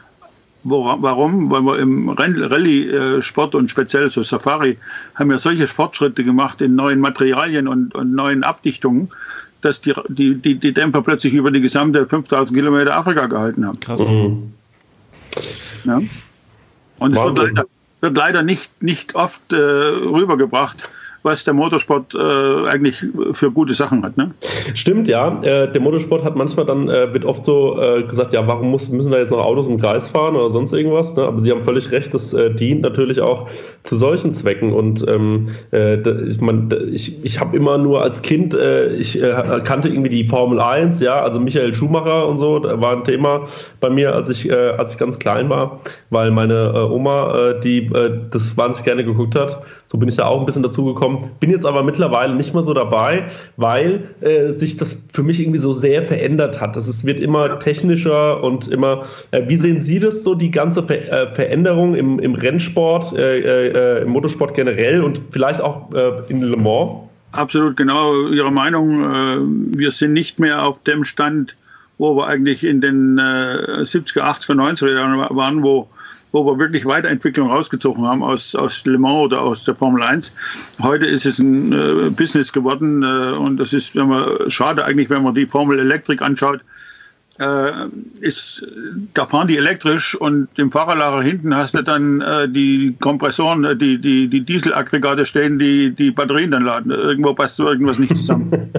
Warum? Weil wir im Rallye-Sport und speziell so Safari haben wir solche Fortschritte gemacht in neuen Materialien und, und neuen Abdichtungen, dass die, die, die, die Dämpfer plötzlich über die gesamte fünftausend Kilometer Afrika gehalten haben. Krass. Mhm. Ja. Und es wird leider, wird leider nicht, nicht oft äh, rübergebracht, was der Motorsport äh, eigentlich für gute Sachen hat. Ne? Stimmt, ja. Äh, der Motorsport hat manchmal dann, äh, wird oft so äh, gesagt, ja, warum muss, müssen da jetzt noch Autos im Kreis fahren oder sonst irgendwas? Ne? Aber Sie haben völlig recht, das äh, dient natürlich auch zu solchen Zwecken. Und ähm, äh, ich, mein, ich, ich habe immer nur als Kind, äh, ich äh, kannte irgendwie die Formel eins, ja, also Michael Schumacher und so, da war ein Thema bei mir, als ich, äh, als ich ganz klein war. weil meine äh, Oma, äh, die äh, das wahnsinnig gerne geguckt hat. So bin ich da auch ein bisschen dazugekommen. Bin jetzt aber mittlerweile nicht mehr so dabei, weil äh, sich das für mich irgendwie so sehr verändert hat. Das ist, wird immer technischer und immer. Äh, wie sehen Sie das so, die ganze Ver äh, Veränderung im, im Rennsport, äh, äh, im Motorsport generell und vielleicht auch äh, in Le Mans? Absolut genau Ihre Meinung. Äh, wir sind nicht mehr auf dem Stand, wo wir eigentlich in den äh, siebziger, achtziger, neunziger Jahren waren, wo, wo wir wirklich Weiterentwicklung rausgezogen haben aus, aus Le Mans oder aus der Formel eins. Heute ist es ein äh, Business geworden äh, und das ist, wenn man, schade eigentlich, wenn man die Formel Elektrik anschaut, äh, ist, da fahren die elektrisch und im Fahrerlager hinten hast du dann äh, die Kompressoren, die, die, die Dieselaggregate stehen, die die Batterien dann laden. Irgendwo passt so irgendwas nicht zusammen.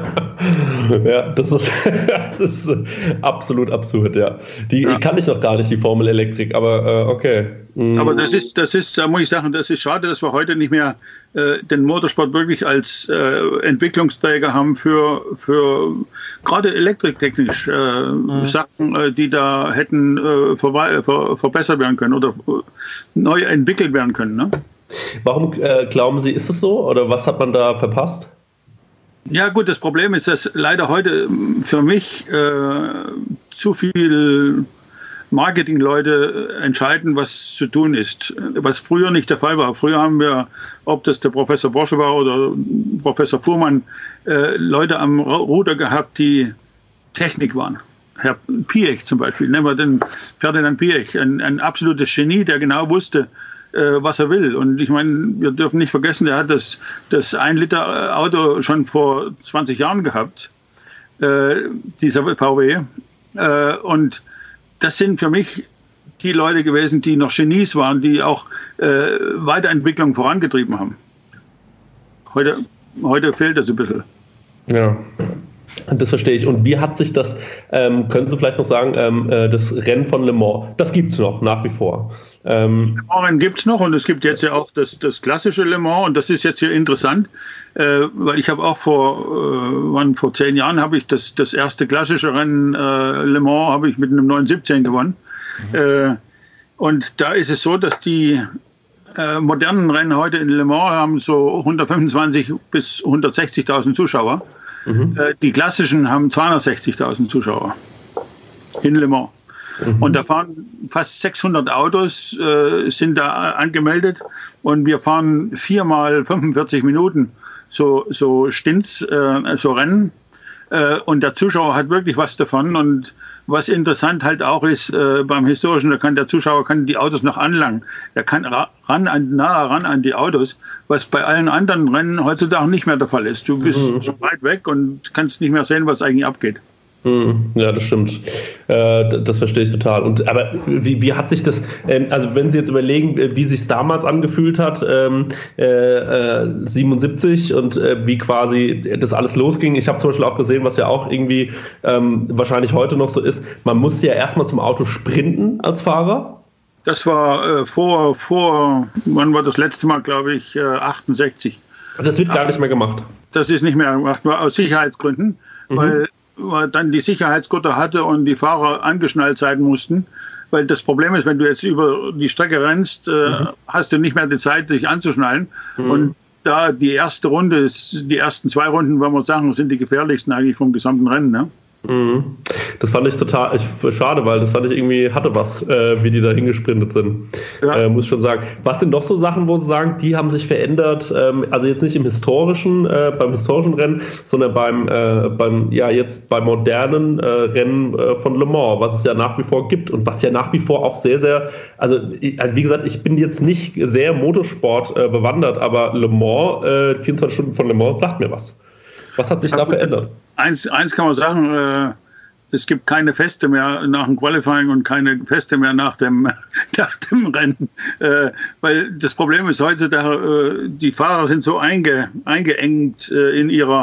Ja, das ist, das ist absolut absurd, ja. Die ja. kann ich noch gar nicht, die Formel Elektrik, aber äh, okay. Mhm. Aber das ist, das ist, da muss ich sagen, das ist schade, dass wir heute nicht mehr äh, den Motorsport wirklich als äh, Entwicklungsträger haben für, für gerade elektriktechnisch äh, mhm. Sachen, äh, die da hätten äh, ver ver verbessert werden können oder äh, neu entwickelt werden können. Ne? Warum äh, glauben Sie, ist es so oder was hat man da verpasst? Ja gut, das Problem ist, dass leider heute für mich äh, zu viel Marketingleute entscheiden, was zu tun ist, was früher nicht der Fall war. Früher haben wir, ob das der Professor Borsche war oder Professor Fuhrmann, äh, Leute am Ruder gehabt, die Technik waren. Herr Piech zum Beispiel, nehmen wir den Ferdinand Piech, ein, ein absolutes Genie, der genau wusste, was er will. Und ich meine, wir dürfen nicht vergessen, der hat das, das ein Liter Auto schon vor zwanzig Jahren gehabt, äh, dieser V W. Äh, und das sind für mich die Leute gewesen, die noch Genies waren, die auch äh, Weiterentwicklung vorangetrieben haben. Heute, heute fehlt das ein bisschen. Ja. Das verstehe ich. Und wie hat sich das, ähm, können Sie vielleicht noch sagen, ähm, das Rennen von Le Mans, das gibt es noch, nach wie vor. Ähm, Le Mans gibt es noch und es gibt jetzt ja auch das, das klassische Le Mans und das ist jetzt hier interessant, äh, weil ich habe auch vor, äh, wann, vor zehn Jahren habe ich das, das erste klassische Rennen äh, Le Mans habe ich mit einem neun siebzehn gewonnen. Mhm. Äh, und da ist es so, dass die äh, modernen Rennen heute in Le Mans haben so hundertfünfundzwanzig bis hundertsechzigtausend Zuschauer. Mhm. Äh, die klassischen haben zweihundertsechzigtausend Zuschauer in Le Mans. Mhm. Und da fahren fast sechshundert Autos, äh, sind da angemeldet und wir fahren viermal fünfundvierzig Minuten so, so Stints, äh, so Rennen. Äh, und der Zuschauer hat wirklich was davon. Und was interessant halt auch ist, äh, beim Historischen, da kann der Zuschauer kann die Autos noch anlangen. Er kann ra ran an, nahe ran an die Autos, was bei allen anderen Rennen heutzutage nicht mehr der Fall ist. Du bist mhm. so weit weg und kannst nicht mehr sehen, was eigentlich abgeht. Ja, das stimmt. Äh, das verstehe ich total. Und aber wie, wie hat sich das, ähm, also wenn Sie jetzt überlegen, wie sich es damals angefühlt hat, ähm, äh, siebenundsiebzig und äh, wie quasi das alles losging. Ich habe zum Beispiel auch gesehen, was ja auch irgendwie ähm, wahrscheinlich heute noch so ist, man musste ja erstmal zum Auto sprinten als Fahrer. Das war äh, vor, vor, wann war das letzte Mal, glaube ich, äh, achtundsechzig. Das wird gar nicht mehr gemacht. Das ist nicht mehr gemacht, nur aus Sicherheitsgründen, mhm. weil dann die Sicherheitsgurte hatte und die Fahrer angeschnallt sein mussten. Weil das Problem ist, wenn du jetzt über die Strecke rennst, äh, mhm. hast du nicht mehr die Zeit, dich anzuschnallen. Mhm. Und da die erste Runde, ist, die ersten zwei Runden, wenn wir sagen, sind die gefährlichsten eigentlich vom gesamten Rennen. Ne? Mhm. Das fand ich total ich, schade, weil das fand ich irgendwie, hatte was, äh, wie die da hingesprintet sind. Ja. Äh, muss ich schon sagen. Was sind doch so Sachen, wo Sie sagen, die haben sich verändert, ähm, also jetzt nicht im historischen, äh, beim historischen Rennen, sondern beim, äh, beim ja jetzt beim modernen äh, Rennen äh, von Le Mans, was es ja nach wie vor gibt und was ja nach wie vor auch sehr, sehr, also wie gesagt, ich bin jetzt nicht sehr Motorsport äh, bewandert, aber Le Mans, äh, vierundzwanzig Stunden von Le Mans sagt mir was. Was hat sich da verändert? Eins, eins kann man sagen, äh, es gibt keine Feste mehr nach dem Qualifying und keine Feste mehr nach dem, nach dem Rennen. Äh, weil das Problem ist heutzutage, äh, die Fahrer sind so einge, eingeengt äh, in ihrer,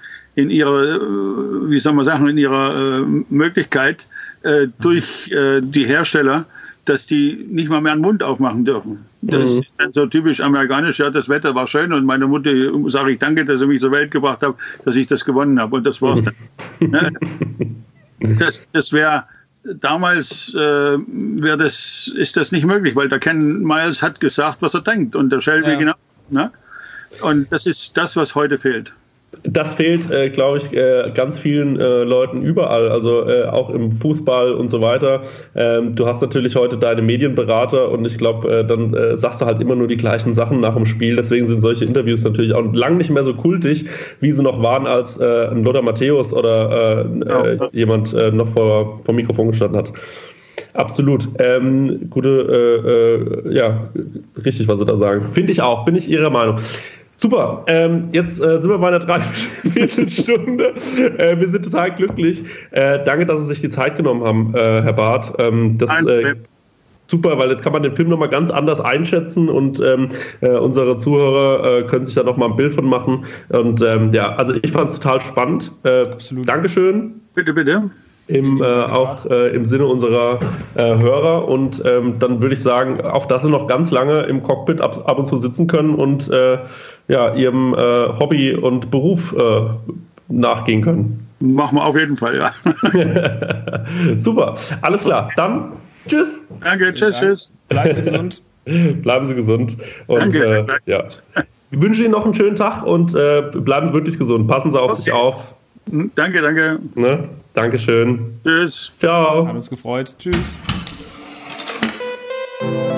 in ihrer äh, wie soll man sagen, in ihrer äh, Möglichkeit äh, durch äh, die Hersteller, dass die nicht mal mehr den Mund aufmachen dürfen. Das mhm. ist dann so typisch amerikanisch, ja, das Wetter war schön und meine Mutter sage ich danke, dass sie mich zur Welt gebracht hat, dass ich das gewonnen habe und das war's dann. Das, das wäre damals äh, wäre das, ist das nicht möglich, weil der Ken Miles hat gesagt, was er denkt und der Shelby Ja. genau. Ne? Und das ist das, was heute fehlt. Das fehlt, äh, glaube ich, äh, ganz vielen äh, Leuten überall, also äh, auch im Fußball und so weiter. Ähm, du hast natürlich heute deine Medienberater und ich glaube, äh, dann äh, sagst du halt immer nur die gleichen Sachen nach dem Spiel. Deswegen sind solche Interviews natürlich auch lang nicht mehr so kultig, wie sie noch waren, als äh, ein Lothar Matthäus oder äh, Ja. äh, jemand äh, noch vor vom Mikrofon gestanden hat. Absolut. Ähm, gute, äh, äh, ja, richtig, was Sie da sagen. Finde ich auch, bin ich Ihrer Meinung. Super, ähm, jetzt äh, sind wir bei einer Dreiviertelstunde. äh, wir sind total glücklich. Äh, danke, dass Sie sich die Zeit genommen haben, äh, Herr Barth. Ähm, das ist äh, super, weil jetzt kann man den Film nochmal ganz anders einschätzen und ähm, äh, unsere Zuhörer äh, können sich da nochmal ein Bild von machen. Und ähm, ja, also ich fand es total spannend. Äh, Absolut. Dankeschön. Bitte, bitte. Im, äh, auch äh, im Sinne unserer äh, Hörer und ähm, dann würde ich sagen, auf dass sie noch ganz lange im Cockpit ab, ab und zu sitzen können und äh, ja, ihrem äh, Hobby und Beruf äh, nachgehen können. Machen wir auf jeden Fall, ja. Super, alles klar. Dann tschüss. Danke, tschüss, tschüss. Bleiben Sie gesund. Bleiben Sie gesund. Und Danke, äh, danke. ja. Ich wünsche Ihnen noch einen schönen Tag und äh, bleiben Sie wirklich gesund. Passen Sie auf Okay. sich auf. Danke, danke. Ne? Dankeschön. Tschüss. Ciao. Hat uns gefreut. Tschüss.